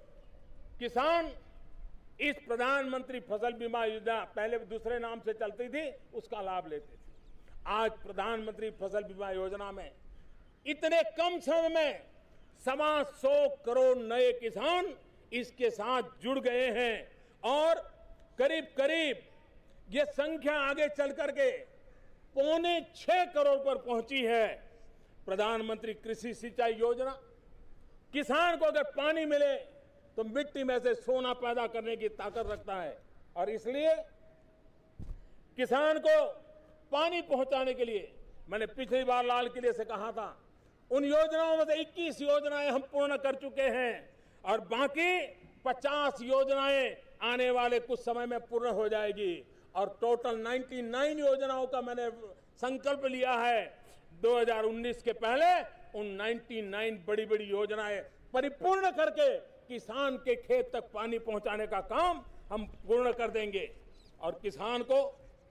किसान इस प्रधानमंत्री फसल बीमा योजना, पहले दूसरे नाम से चलती थी, उसका लाभ लेते थे। आज प्रधानमंत्री फसल बीमा योजना में इतने कम समय में सवा सौ करोड़ नए किसान इसके साथ जुड़ गए हैं, और करीब करीब ये संख्या आगे चल करके पौने छह करोड़ पर पहुंची है। प्रधानमंत्री कृषि सिंचाई योजना, किसान को अगर पानी मिले तो मिट्टी में से सोना पैदा करने की ताकत रखता है, और इसलिए किसान को पानी पहुंचाने के लिए मैंने पिछली बार लाल किले से कहा था, उन योजनाओं में से इक्कीस योजनाएं हम पूर्ण कर चुके हैं, और बाकी पचास योजनाएं आने वाले कुछ समय में पूर्ण हो जाएगी। और टोटल निन्यानवे योजनाओं का मैंने संकल्प लिया है। दो हज़ार उन्नीस के पहले उन निन्यानवे बड़ी बड़ी योजनाएं परिपूर्ण करके किसान के खेत तक पानी पहुंचाने का काम हम पूर्ण कर देंगे। और किसान को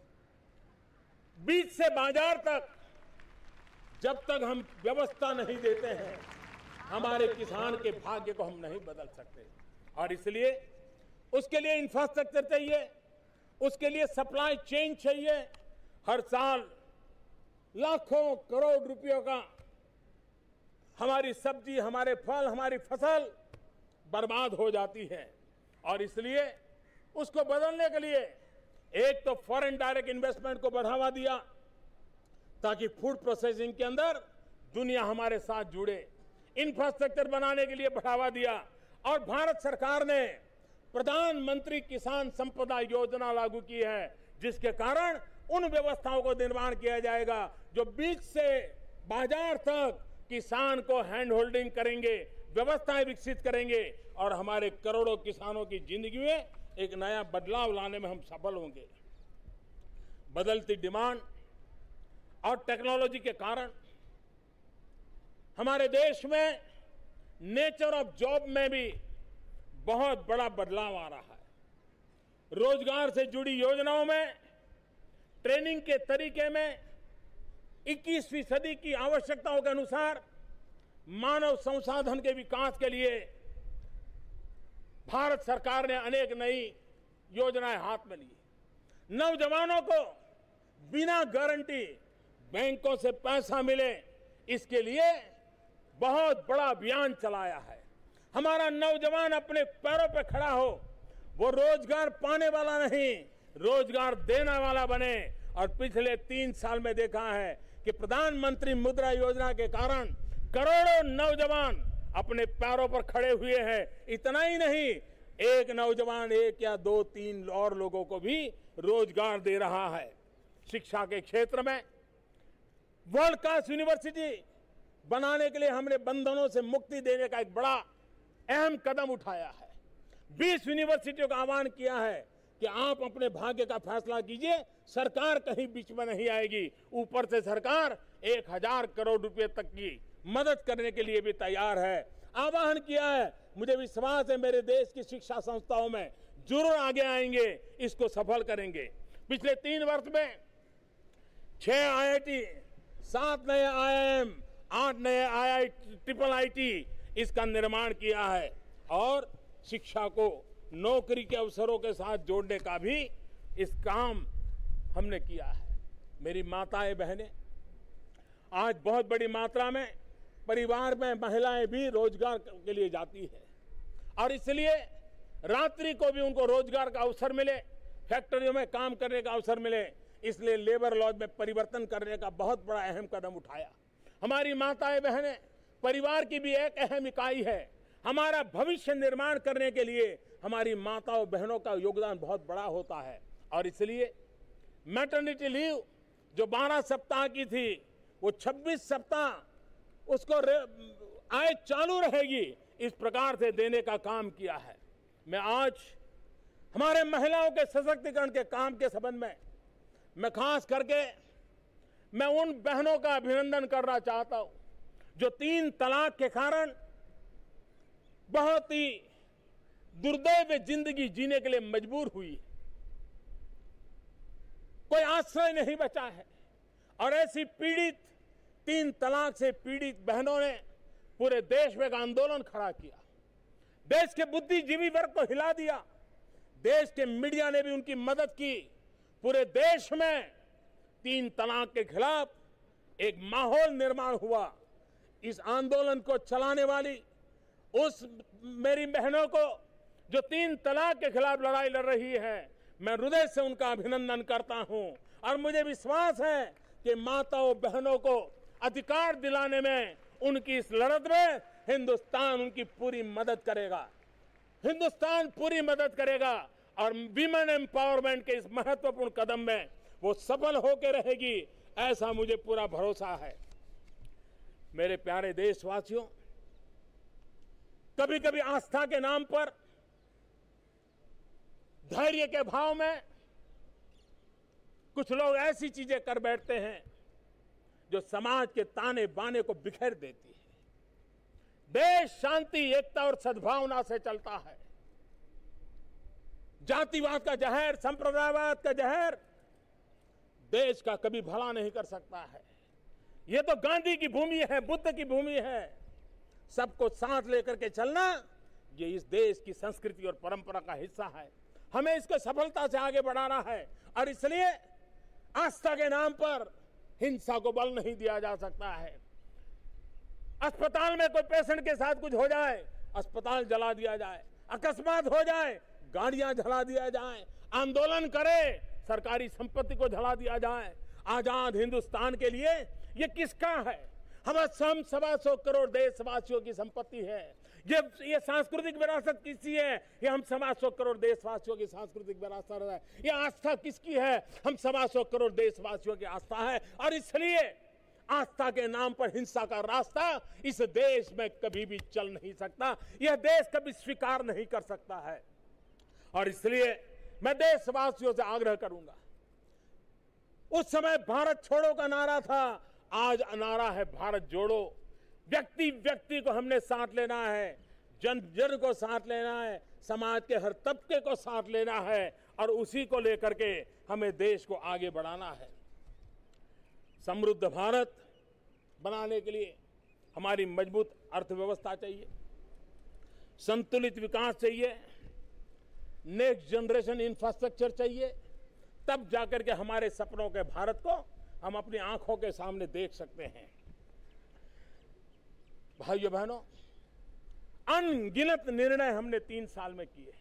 बीज से बाजार तक जब तक हम व्यवस्था नहीं देते हैं, हमारे किसान के भाग्य को हम नहीं बदल सकते। और इसलिए उसके लिए इंफ्रास्ट्रक्चर चाहिए, उसके लिए सप्लाई चेन चाहिए। हर साल लाखों करोड़ रुपयों का हमारी सब्जी, हमारे फल, हमारी फसल बर्बाद हो जाती है, और इसलिए उसको बदलने के लिए एक तो फॉरेन डायरेक्ट इन्वेस्टमेंट को बढ़ावा दिया, ताकि फूड प्रोसेसिंग के अंदर दुनिया हमारे साथ जुड़े। इंफ्रास्ट्रक्चर बनाने के लिए बढ़ावा दिया, और भारत सरकार ने प्रधानमंत्री किसान संपदा योजना लागू की है, जिसके कारण उन व्यवस्थाओं को निर्माण किया जाएगा जो बीज से बाजार तक किसान को हैंड होल्डिंग करेंगे, व्यवस्थाएं विकसित करेंगे, और हमारे करोड़ों किसानों की जिंदगी में एक नया बदलाव लाने में हम सफल होंगे। बदलती डिमांड और टेक्नोलॉजी के कारण हमारे देश में नेचर ऑफ जॉब में भी बहुत बड़ा बदलाव आ रहा है। रोजगार से जुड़ी योजनाओं में, ट्रेनिंग के तरीके में इक्कीसवीं सदी की आवश्यकताओं के अनुसार मानव संसाधन के विकास के लिए भारत सरकार ने अनेक नई योजनाएं हाथ में ली। नौजवानों को बिना गारंटी बैंकों से पैसा मिले, इसके लिए बहुत बड़ा अभियान चलाया है। हमारा नौजवान अपने पैरों पर खड़ा हो, वो रोजगार पाने वाला नहीं, रोजगार देने वाला बने। और पिछले तीन साल में देखा है कि प्रधानमंत्री मुद्रा योजना के कारण करोड़ों नौजवान अपने पैरों पर खड़े हुए हैं। इतना ही नहीं, एक नौजवान एक या दो तीन और लोगों को भी रोजगार दे रहा है। शिक्षा के क्षेत्र में वर्ल्ड क्लास यूनिवर्सिटी बनाने के लिए हमने बंधनों से मुक्ति देने का एक बड़ा अहम कदम उठाया है। बीस यूनिवर्सिटियों का आह्वान किया है कि आप अपने भाग्य का फैसला कीजिए, सरकार कहीं बीच में नहीं आएगी। ऊपर से सरकार एक हजार करोड़ रुपए तक की मदद करने के लिए भी तैयार है। आह्वान किया है, मुझे विश्वास है मेरे देश की शिक्षा संस्थाओं में जरूर आगे आएंगे, इसको सफल करेंगे। पिछले तीन वर्ष में छह आई आई टी, सात नए आई आई एम, आठ नए आई आई ट्रिपल आई टी इसका निर्माण किया है और शिक्षा को नौकरी के अवसरों के साथ जोड़ने का भी इस काम हमने किया है। मेरी माताएं बहनें, आज बहुत बड़ी मात्रा में परिवार में महिलाएं भी रोजगार के लिए जाती है और इसलिए रात्रि को भी उनको रोजगार का अवसर मिले, फैक्ट्रियों में काम करने का अवसर मिले, इसलिए लेबर लॉज में परिवर्तन करने का बहुत बड़ा अहम कदम उठाया। हमारी माताएं बहनें परिवार की भी एक अहम इकाई है। हमारा भविष्य निर्माण करने के लिए हमारी माताओं बहनों का योगदान बहुत बड़ा होता है और इसलिए मैटरनिटी लीव जो बारह सप्ताह की थी वो छब्बीस सप्ताह उसको आय चालू रहेगी, इस प्रकार से देने का काम किया है। मैं आज हमारे महिलाओं के सशक्तिकरण के काम के संबंध में मैं खास करके मैं उन बहनों का अभिनंदन करना चाहता हूं जो तीन तलाक के कारण बहुत ही दुर्दैव जिंदगी जीने के लिए मजबूर हुई, कोई आश्रय नहीं बचा है और ऐसी पीड़ित तीन तलाक से पीड़ित बहनों ने पूरे देश में एक आंदोलन खड़ा किया। देश के बुद्धिजीवी वर्ग को हिला दिया, देश के मीडिया ने भी उनकी मदद की। पूरे देश में तीन तलाक के खिलाफ एक माहौल निर्माण हुआ। इस आंदोलन को चलाने वाली उस मेरी बहनों को जो तीन तलाक के खिलाफ लड़ाई लड़ रही है, मैं हृदय से उनका अभिनंदन करता हूं और मुझे विश्वास है कि माताओं बहनों को अधिकार दिलाने में उनकी इस लड़त में हिंदुस्तान उनकी पूरी मदद करेगा, हिंदुस्तान पूरी मदद करेगा और विमेन एम्पावरमेंट के इस महत्वपूर्ण कदम में वो सफल होकर रहेगी, ऐसा मुझे पूरा भरोसा है। मेरे प्यारे देशवासियों, कभी कभी आस्था के नाम पर धैर्य के भाव में कुछ लोग ऐसी चीजें कर बैठते हैं जो समाज के ताने बाने को बिखेर देती है। देश शांति, एकता और सद्भावना से चलता है। जातिवाद का जहर, संप्रदायवाद का जहर देश का कभी भला नहीं कर सकता है। ये तो गांधी की भूमि है, बुद्ध की भूमि है। सबको साथ लेकर के चलना ये इस देश की संस्कृति और परंपरा का हिस्सा है। हमें इसको सफलता से आगे बढ़ाना है और इसलिए आस्था के नाम पर हिंसा को बल नहीं दिया जा सकता है। अस्पताल में कोई पेशेंट के साथ कुछ हो जाए, अस्पताल जला दिया जाए, अकस्मात हो जाए, गाड़ियां जला दिया जाए, आंदोलन करे, सरकारी संपत्ति को जला दिया जाए। आजाद हिंदुस्तान के लिए ये किसका है? हम हम सवा सौ करोड़ देशवासियों की संपत्ति है। ये ये सांस्कृतिक विरासत किसकी है? ये हम सवा सौ करोड़ देशवासियों की सांस्कृतिक विरासत है। ये आस्था किसकी है? हम सवा सौ करोड़ देशवासियों की आस्था है और इसलिए आस्था के नाम पर हिंसा का रास्ता इस देश में कभी भी चल नहीं सकता। यह देश कभी स्वीकार नहीं कर सकता है और इसलिए मैं देशवासियों से आग्रह करूंगा। उस समय भारत छोड़ो का नारा था, आज नारा है भारत जोड़ो। व्यक्ति व्यक्ति को हमने साथ लेना है, जन जन को साथ लेना है, समाज के हर तबके को साथ लेना है और उसी को लेकर के हमें देश को आगे बढ़ाना है। समृद्ध भारत बनाने के लिए हमारी मजबूत अर्थव्यवस्था चाहिए, संतुलित विकास चाहिए, नेक्स्ट जनरेशन इंफ्रास्ट्रक्चर चाहिए, तब जाकर के हमारे सपनों के भारत को हम अपनी आंखों के सामने देख सकते हैं। भाइयों बहनों, अनगिनत निर्णय हमने तीन साल में किए हैं।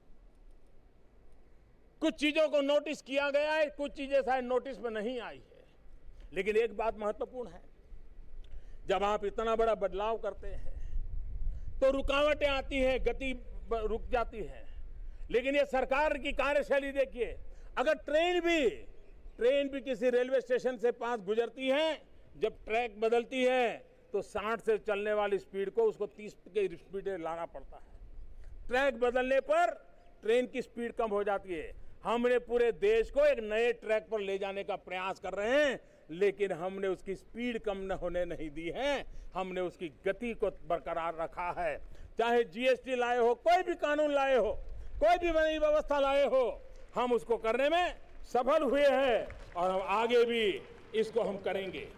कुछ चीजों को नोटिस किया गया है, कुछ चीजें शायद नोटिस में नहीं आई है, लेकिन एक बात महत्वपूर्ण है, जब आप इतना बड़ा बदलाव करते हैं तो रुकावटें आती हैं, गति रुक जाती है। लेकिन ये सरकार की कार्यशैली देखिए, अगर ट्रेन भी ट्रेन भी किसी रेलवे स्टेशन से पास गुजरती है, जब ट्रैक बदलती है तो साठ से चलने वाली स्पीड को उसको तीस की स्पीड लाना पड़ता है। ट्रैक बदलने पर ट्रेन की स्पीड कम हो जाती है। हमने पूरे देश को एक नए ट्रैक पर ले जाने का प्रयास कर रहे हैं, लेकिन हमने उसकी स्पीड कम न होने नहीं दी है, हमने उसकी गति को बरकरार रखा है। चाहे जीएसटी लाए हो, कोई भी कानून लाए हो, कोई भी नई व्यवस्था लाए हो, हम उसको करने में सफल हुए हैं और हम आगे भी इसको हम करेंगे।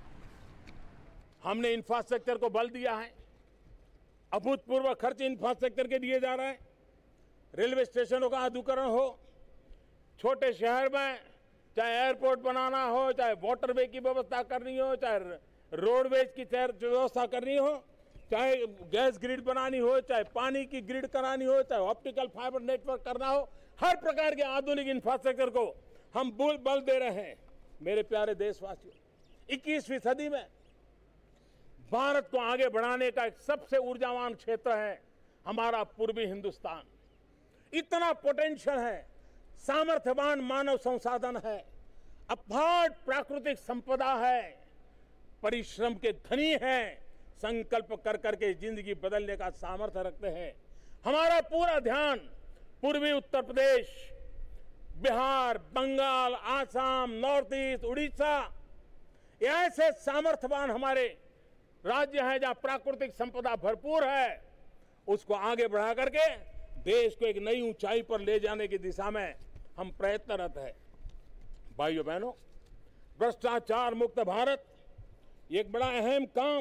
हमने इंफ्रास्ट्रक्चर को बल दिया है, अभूतपूर्व खर्च इंफ्रास्ट्रक्चर के दिए जा रहे हैं। रेलवे स्टेशनों का आधुनिकीकरण हो, छोटे शहर में चाहे एयरपोर्ट बनाना हो, चाहे वाटरवे की व्यवस्था करनी हो, चाहे रोडवेज की व्यवस्था करनी हो, चाहे गैस ग्रिड बनानी हो, चाहे पानी की ग्रिड करानी हो, चाहे ऑप्टिकल फाइबर नेटवर्क करना हो, हर प्रकार के आधुनिक इंफ्रास्ट्रक्चर को हम बल दे रहे हैं। मेरे प्यारे देशवासियों, इक्कीसवीं सदी में भारत को आगे बढ़ाने का एक सबसे ऊर्जावान क्षेत्र है हमारा पूर्वी हिंदुस्तान। इतना पोटेंशियल है, सामर्थ्यवान मानव संसाधन है, अपार प्राकृतिक संपदा है, परिश्रम के धनी है, संकल्प कर करके जिंदगी बदलने का सामर्थ्य रखते हैं। हमारा पूरा ध्यान पूर्वी उत्तर प्रदेश, बिहार, बंगाल, आसाम, नॉर्थ ईस्ट, उड़ीसा, ऐसे सामर्थ्यवान हमारे राज्य हैं जहां प्राकृतिक संपदा भरपूर है, उसको आगे बढ़ा करके देश को एक नई ऊंचाई पर ले जाने की दिशा में हम प्रयत्नरत हैं। भाइयों बहनों, भ्रष्टाचार मुक्त भारत ये एक बड़ा अहम काम,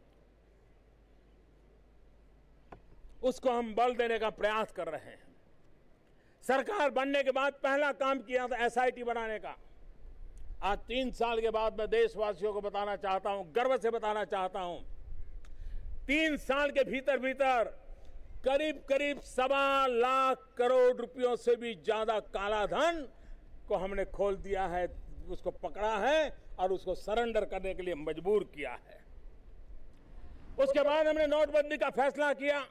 उसको हम बल देने का प्रयास कर रहे हैं। सरकार बनने के बाद पहला काम किया था एसआईटी बनाने का। आज तीन साल के बाद मैं देशवासियों को बताना चाहता हूं, गर्व से बताना चाहता हूं, तीन साल के भीतर भीतर करीब करीब सवा लाख करोड़ रुपयों से भी ज्यादा काला धन को हमने खोल दिया है, उसको पकड़ा है और उसको सरेंडर करने के लिए मजबूर किया है। उसके बाद हमने नोटबंदी का फैसला किया।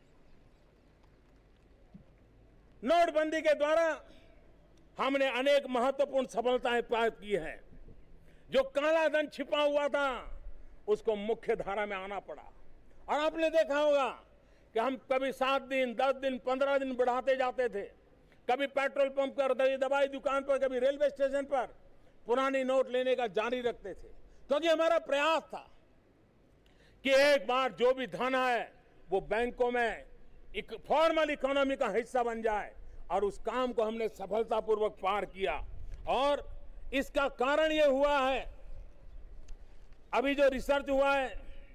नोटबंदी के द्वारा हमने अनेक महत्वपूर्ण सफलताएं प्राप्त की हैं। जो काला धन छिपा हुआ था उसको मुख्य धारा में आना पड़ा। और आपने देखा होगा कि हम कभी सात दिन, दस दिन, पंद्रह दिन बढ़ाते जाते थे, कभी पेट्रोल पंप पर, कभी दवाई दुकान पर, कभी रेलवे स्टेशन पर पुरानी नोट लेने का जारी रखते थे, क्योंकि हमारा प्रयास था कि एक बार जो भी धन है वो बैंकों में एक फॉर्मल इकोनॉमी का हिस्सा बन जाए, और उस काम को हमने सफलतापूर्वक पार किया। और इसका कारण ये हुआ है, अभी जो रिसर्च हुआ है,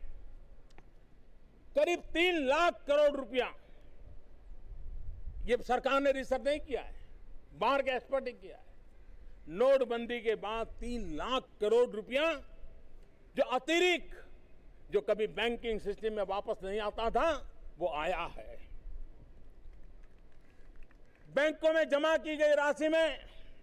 करीब तीन लाख करोड़ रुपया, ये सरकार ने रिसर्च नहीं किया है, बाहर के एक्सपर्ट ने किया है। नोटबंदी के बाद तीन लाख करोड़ रुपया जो अतिरिक्त, जो कभी बैंकिंग सिस्टम में वापस नहीं आता था, वो आया है। बैंकों में जमा की गई राशि में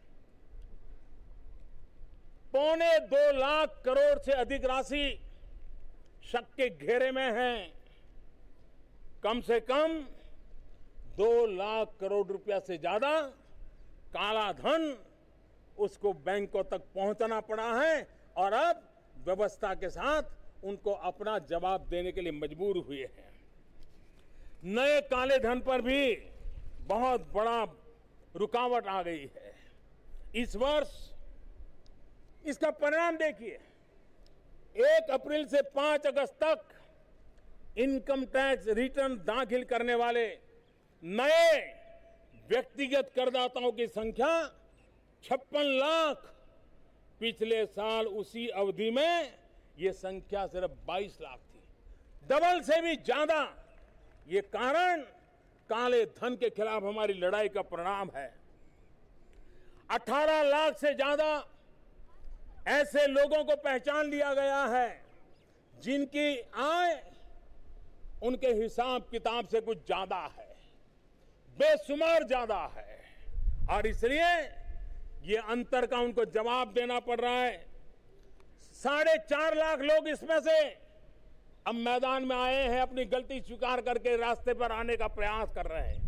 पौने दो लाख करोड़ से अधिक राशि शक के घेरे में है। कम से कम दो लाख करोड़ रुपया से ज्यादा काला धन उसको बैंकों तक पहुंचना पड़ा है, और अब व्यवस्था के साथ उनको अपना जवाब देने के लिए मजबूर हुए हैं। नए काले धन पर भी बहुत बड़ा रुकावट आ गई है। इस वर्ष इसका परिणाम देखिए, एक अप्रैल से पांच अगस्त तक इनकम टैक्स रिटर्न दाखिल करने वाले नए व्यक्तिगत करदाताओं की संख्या छप्पन लाख। पिछले साल उसी अवधि में ये संख्या सिर्फ बाईस लाख थी, डबल से भी ज्यादा। ये कारण काले धन के खिलाफ हमारी लड़ाई का परिणाम है। अठारह लाख से ज्यादा ऐसे लोगों को पहचान लिया गया है जिनकी आय उनके हिसाब किताब से कुछ ज्यादा है, बेशुमार ज्यादा है, और इसलिए ये अंतर का उनको जवाब देना पड़ रहा है। साढ़े चार लाख लोग इसमें से अब मैदान में आए हैं, अपनी गलती स्वीकार करके रास्ते पर आने का प्रयास कर रहे हैं।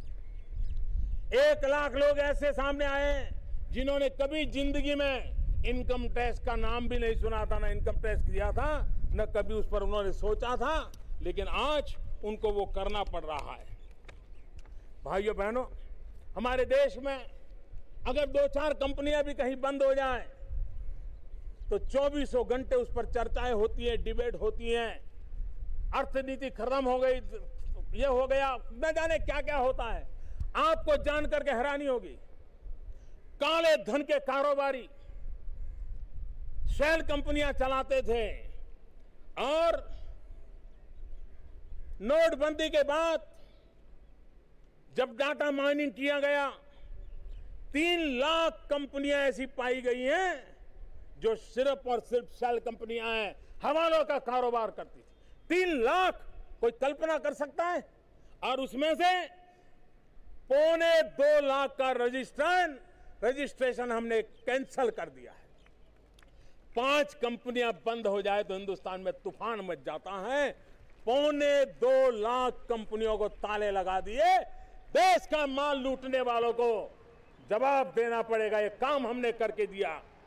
एक लाख लोग ऐसे सामने आए हैं जिन्होंने कभी जिंदगी में इनकम टैक्स का नाम भी नहीं सुना था, ना इनकम टैक्स दिया था, न कभी उस पर उन्होंने सोचा था, लेकिन आज उनको वो करना पड़ रहा है। भाइयों बहनों, हमारे देश में अगर दो चार कंपनियां भी कहीं बंद हो जाएं तो चौबीसों घंटे उस पर चर्चाएं होती हैं, डिबेट होती हैं। अर्थनीति खत्म हो गई, ये हो गया, न जाने क्या क्या होता है। आपको जानकर के हैरानी होगी, काले धन के कारोबारी शेल कंपनियां चलाते थे और नोटबंदी के बाद जब डाटा माइनिंग किया गया, तीन लाख कंपनियां ऐसी पाई गई हैं जो सिर्फ और सिर्फ शेल कंपनियां हैं, हवालों का कारोबार करती थी। तीन लाख, कोई कल्पना कर सकता है? और उसमें से पौने दो लाख का रजिस्ट्रेशन रजिस्ट्रेशन हमने कैंसिल कर दिया है। पांच कंपनियां बंद हो जाए तो हिंदुस्तान में तूफान मच जाता है। पौने दो लाख कंपनियों को ताले लगा दिए। देश का माल लूटने वालों को जवाब देना पड़ेगा, ये काम हमने करके दिया।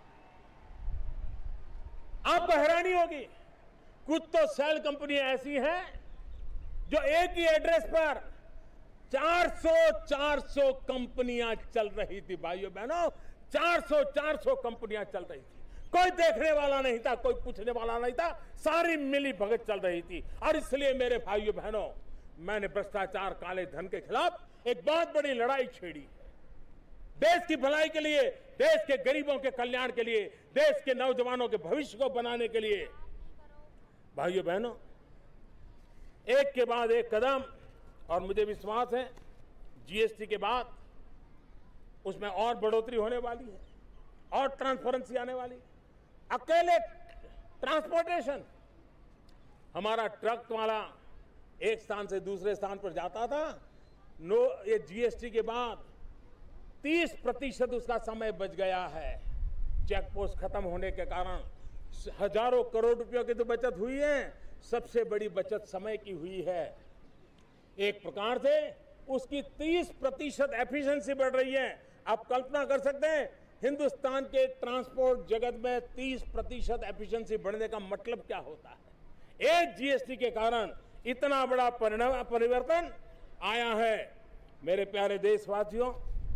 आपको हैरानी होगी, कुछ तो सेल कंपनियां ऐसी हैं जो एक ही एड्रेस पर चार सौ चार सौ कंपनियां चल रही थी। भाइयों बहनों, चार सौ चार सौ कंपनियां चल रही थी। कोई देखने वाला नहीं था, कोई पूछने वाला नहीं था, सारी मिली भगत चल रही थी। और इसलिए मेरे भाइयों बहनों, मैंने भ्रष्टाचार, काले धन के खिलाफ एक बहुत बड़ी लड़ाई छेड़ी है। देश की भलाई के लिए, देश के गरीबों के कल्याण के लिए, देश के नौजवानों के भविष्य को बनाने के लिए। भाइयों बहनों, एक के बाद एक कदम, और मुझे विश्वास है जीएसटी के बाद उसमें और बढ़ोतरी होने वाली है और ट्रांसपेरेंसी आने वाली। अकेले ट्रांसपोर्टेशन, हमारा ट्रक वाला एक स्थान से दूसरे स्थान पर जाता था, नो ये जीएसटी के बाद तीस प्रतिशत उसका समय बच गया है। चेक पोस्ट खत्म होने के कारण हजारों करोड़ रुपयों की तो बचत हुई है, सबसे बड़ी बचत समय की हुई है। एक प्रकार से उसकी तीस प्रतिशत एफिशिएंसी बढ़ रही है। आप कल्पना कर सकते हैं हिंदुस्तान के ट्रांसपोर्ट जगत में तीस प्रतिशत एफिशिएंसी बढ़ने का मतलब क्या होता है। एक जीएसटी के कारण इतना बड़ा परिणाम परिवर्तन आया है। मेरे प्यारे देशवासियों,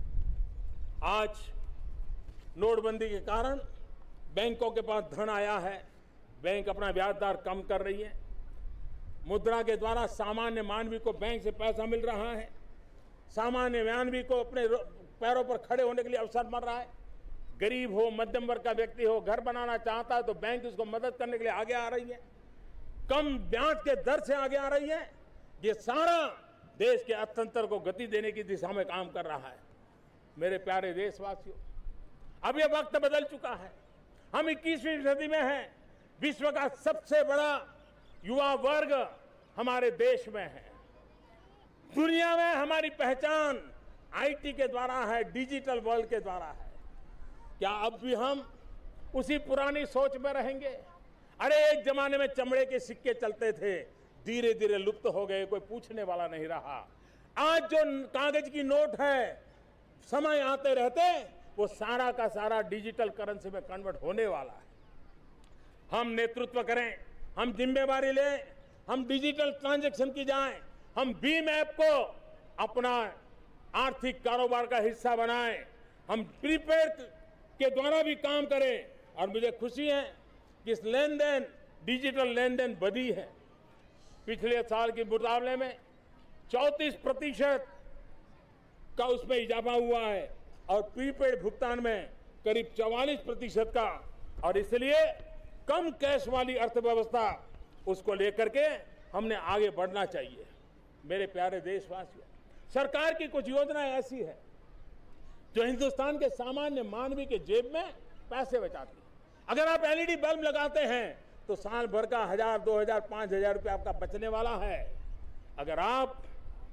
आज नोटबंदी के कारण बैंकों के पास धन आया है, बैंक अपना ब्याज दर कम कर रही है। मुद्रा के द्वारा सामान्य मानवी को बैंक से पैसा मिल रहा है। सामान्य मानवी को अपने पैरों पर खड़े होने के लिए अवसर मिल रहा है। गरीब हो, मध्यम वर्ग का व्यक्ति हो, घर बनाना चाहता है तो बैंक उसको मदद करने के लिए आगे आ रही है। कम ब्याज के दर से आगे आ रही है। ये सारा देश के अर्थतंत्र को गति देने की दिशा में काम कर रहा है। मेरे प्यारे देशवासियों, अब ये वक्त बदल चुका है। हम इक्कीसवीं सदी में हैं। विश्व का सबसे बड़ा युवा वर्ग हमारे देश में है। दुनिया में हमारी पहचान आईटी के द्वारा है, डिजिटल वर्ल्ड के द्वारा है। क्या अब भी हम उसी पुरानी सोच में रहेंगे? अरे एक जमाने में चमड़े के सिक्के चलते थे, धीरे धीरे लुप्त हो गए, कोई पूछने वाला नहीं रहा। आज जो कागज की नोट है, समय आते रहते वो सारा का सारा डिजिटल करेंसी में कन्वर्ट होने वाला है। हम नेतृत्व करें, हम जिम्मेवारी लें, हम डिजिटल ट्रांजैक्शन की जाएं, हम भीम ऐप को अपना आर्थिक कारोबार का हिस्सा बनाएं, हम प्रीपेड के द्वारा भी काम करें। और मुझे खुशी है कि इस लेन देन, डिजिटल लेन देन बढ़ी है। पिछले साल के मुकाबले में चौंतीस प्रतिशत का उसमें इजाफा हुआ है और प्रीपेड भुगतान में करीब चौवालीस प्रतिशत का, और इसलिए कम कैश वाली अर्थव्यवस्था उसको लेकर के हमने आगे बढ़ना चाहिए। मेरे प्यारे देशवासियों, सरकार की कुछ योजनाएं ऐसी है जो हिंदुस्तान के सामान्य मानवी के जेब में पैसे बचाती है। अगर आप एलईडी बल्ब लगाते हैं तो साल भर का हजार, दो हजार, पांच हजार रुपये आपका बचने वाला है। अगर आप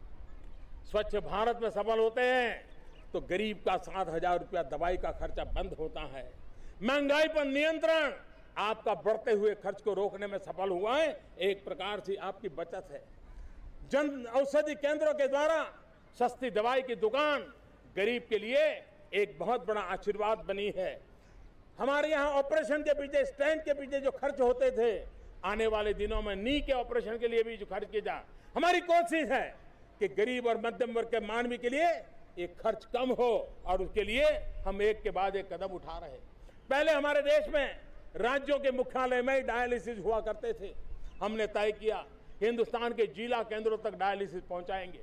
स्वच्छ भारत में सफल होते हैं तो गरीब का सात हजार रुपया दवाई का खर्चा बंद होता है। महंगाई पर नियंत्रण आपका बढ़ते हुए खर्च को रोकने में सफल हुआ है, एक प्रकार से आपकी बचत है। जन औषधि केंद्रों के द्वारा सस्ती दवाई की दुकान गरीब के लिए एक बहुत बड़ा आशीर्वाद बनी है। हमारे यहाँ ऑपरेशन के पीछे, स्टेंट के पीछे जो खर्च होते थे, आने वाले दिनों में नी के ऑपरेशन के लिए भी जो खर्च किया जा, हमारी कोशिश है कि गरीब और मध्यम वर्ग के मानवी के लिए एक खर्च कम हो, और उसके लिए हम एक के बाद एक कदम उठा रहे हैं। पहले हमारे देश में राज्यों के मुख्यालय में डायलिसिस हुआ करते थे। हमने तय किया हिंदुस्तान के जिला केंद्रों तक डायलिसिस पहुंचाएंगे।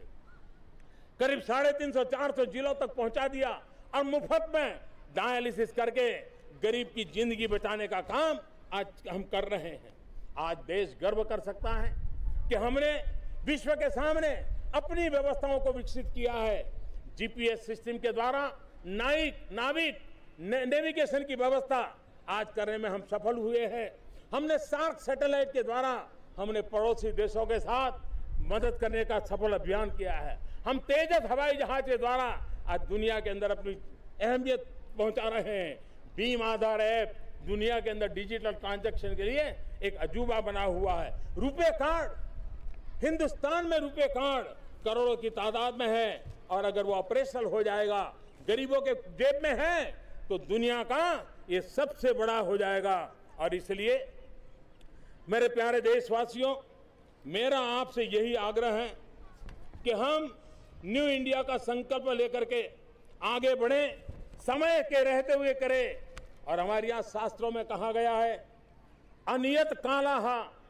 करीब साढ़े तीन सौ चार सौ जिलों तक पहुंचा दिया और मुफ्त में डायलिसिस करके गरीब की जिंदगी बचाने का काम आज हम कर रहे हैं। आज देश गर्व कर सकता है कि हमने विश्व के सामने अपनी व्यवस्थाओं को विकसित किया है। जीपीएस सिस्टम के द्वारा नाइक नाविक ने, नेविगेशन की व्यवस्था आज करने में हम सफल हुए हैं। हमने सार्क सैटेलाइट के द्वारा हमने पड़ोसी देशों के साथ मदद करने का सफल अभियान किया है। हम तेजस हवाई जहाज के द्वारा आज दुनिया के अंदर अपनी अहमियत पहुंचा रहे हैं। भीम आधार ऐप दुनिया के अंदर डिजिटल ट्रांजैक्शन के लिए एक अजूबा बना हुआ है। रुपे कार्ड, हिंदुस्तान में रुपे कार्ड करोड़ों की तादाद में है, और अगर वो ऑपरेशनल हो जाएगा, गरीबों के जेब में है, तो दुनिया का ये सबसे बड़ा हो जाएगा। और इसलिए मेरे प्यारे देशवासियों, मेरा आपसे यही आग्रह है कि हम न्यू इंडिया का संकल्प लेकर के आगे बढ़े, समय के रहते हुए करें। और हमारे यहाँ शास्त्रों में कहा गया है, अनियत कालः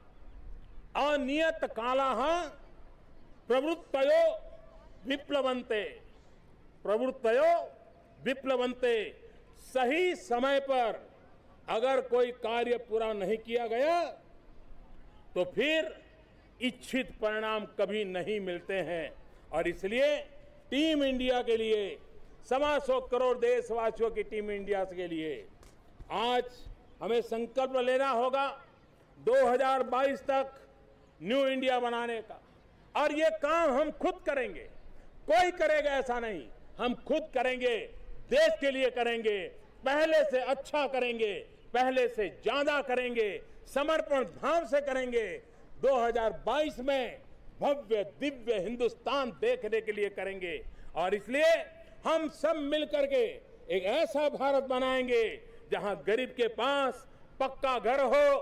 अनियत कालः प्रवृत्तयो विप्लवन्ते प्रवृत्तयो विप्लवन्ते। सही समय पर अगर कोई कार्य पूरा नहीं किया गया तो फिर इच्छित परिणाम कभी नहीं मिलते हैं। और इसलिए टीम इंडिया के लिए, सवा सौ करोड़ देशवासियों की टीम इंडिया के लिए आज हमें संकल्प लेना होगा दो हज़ार बाईस तक न्यू इंडिया बनाने का। और ये काम हम खुद करेंगे, कोई करेगा ऐसा नहीं, हम खुद करेंगे, देश के लिए करेंगे, पहले से अच्छा करेंगे, पहले से ज्यादा करेंगे, समर्पण भाव से करेंगे। दो हज़ार बाईस में भव्य दिव्य हिंदुस्तान देखने के लिए करेंगे। और इसलिए हम सब मिलकर के एक ऐसा भारत बनाएंगे जहां गरीब के पास पक्का घर हो,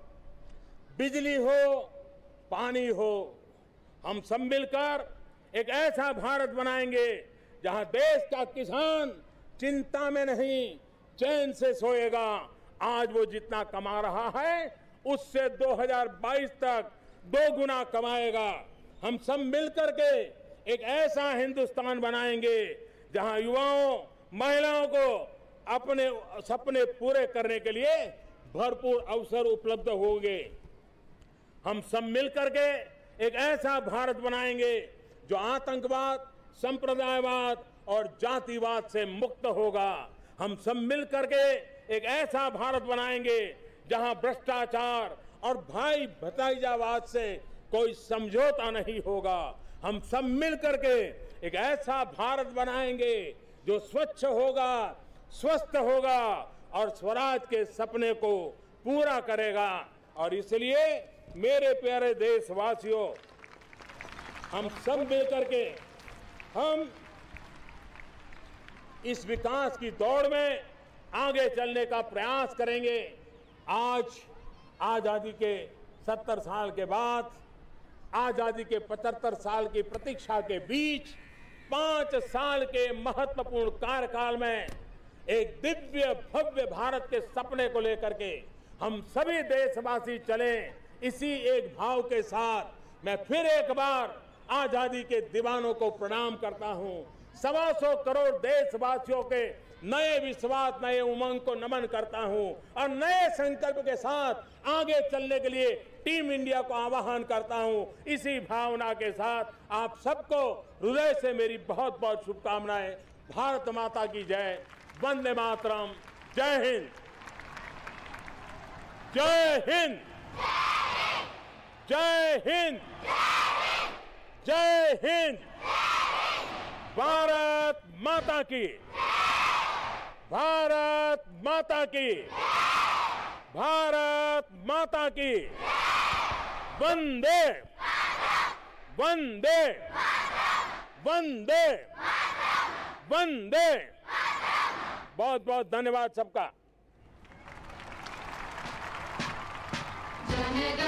बिजली हो, पानी हो। हम सब मिलकर एक ऐसा भारत बनाएंगे जहां देश का किसान चिंता में नहीं, चैन से सोएगा। आज वो जितना कमा रहा है उससे दो हज़ार बाईस तक दो गुना कमाएगा। हम सब मिलकर के एक ऐसा हिंदुस्तान बनाएंगे जहां युवाओं, महिलाओं को अपने सपने पूरे करने के लिए भरपूर अवसर उपलब्ध होंगे। हम सब मिलकर के एक ऐसा भारत बनाएंगे जो आतंकवाद, संप्रदायवाद और जातिवाद से मुक्त होगा। हम सब मिलकर के एक ऐसा भारत बनाएंगे जहां भ्रष्टाचार और भाई भतीजावाद से कोई समझौता नहीं होगा। हम सब मिलकर के एक ऐसा भारत बनाएंगे जो स्वच्छ होगा, स्वस्थ होगा और स्वराज के सपने को पूरा करेगा। और इसलिए मेरे प्यारे देशवासियों, हम सब मिलकर के हम इस विकास की दौड़ में आगे चलने का प्रयास करेंगे। आज आजादी के सत्तर साल के बाद, आजादी के पचहत्तर साल की प्रतीक्षा के बीच पांच साल के महत्वपूर्ण कार्यकाल में एक दिव्य भव्य भारत के सपने को लेकर के हम सभी देशवासी चलें। इसी एक भाव के साथ मैं फिर एक बार आजादी के दीवानों को प्रणाम करता हूं, सवा सौ करोड़ देशवासियों के नए विश्वास, नए उमंग को नमन करता हूं और नए संकल्प के साथ आगे चलने के लिए टीम इंडिया को आह्वान करता हूं। इसी भावना के साथ आप सबको हृदय से मेरी बहुत बहुत शुभकामनाएं। भारत माता की जय। वंदे मातरम। जय हिंद। जय हिंद। जय हिंद। जय हिंद। भारत माता की। भारत माता की। भारत माता की। वंदे वंदे वंदे वंदे। बहुत बहुत धन्यवाद सबका।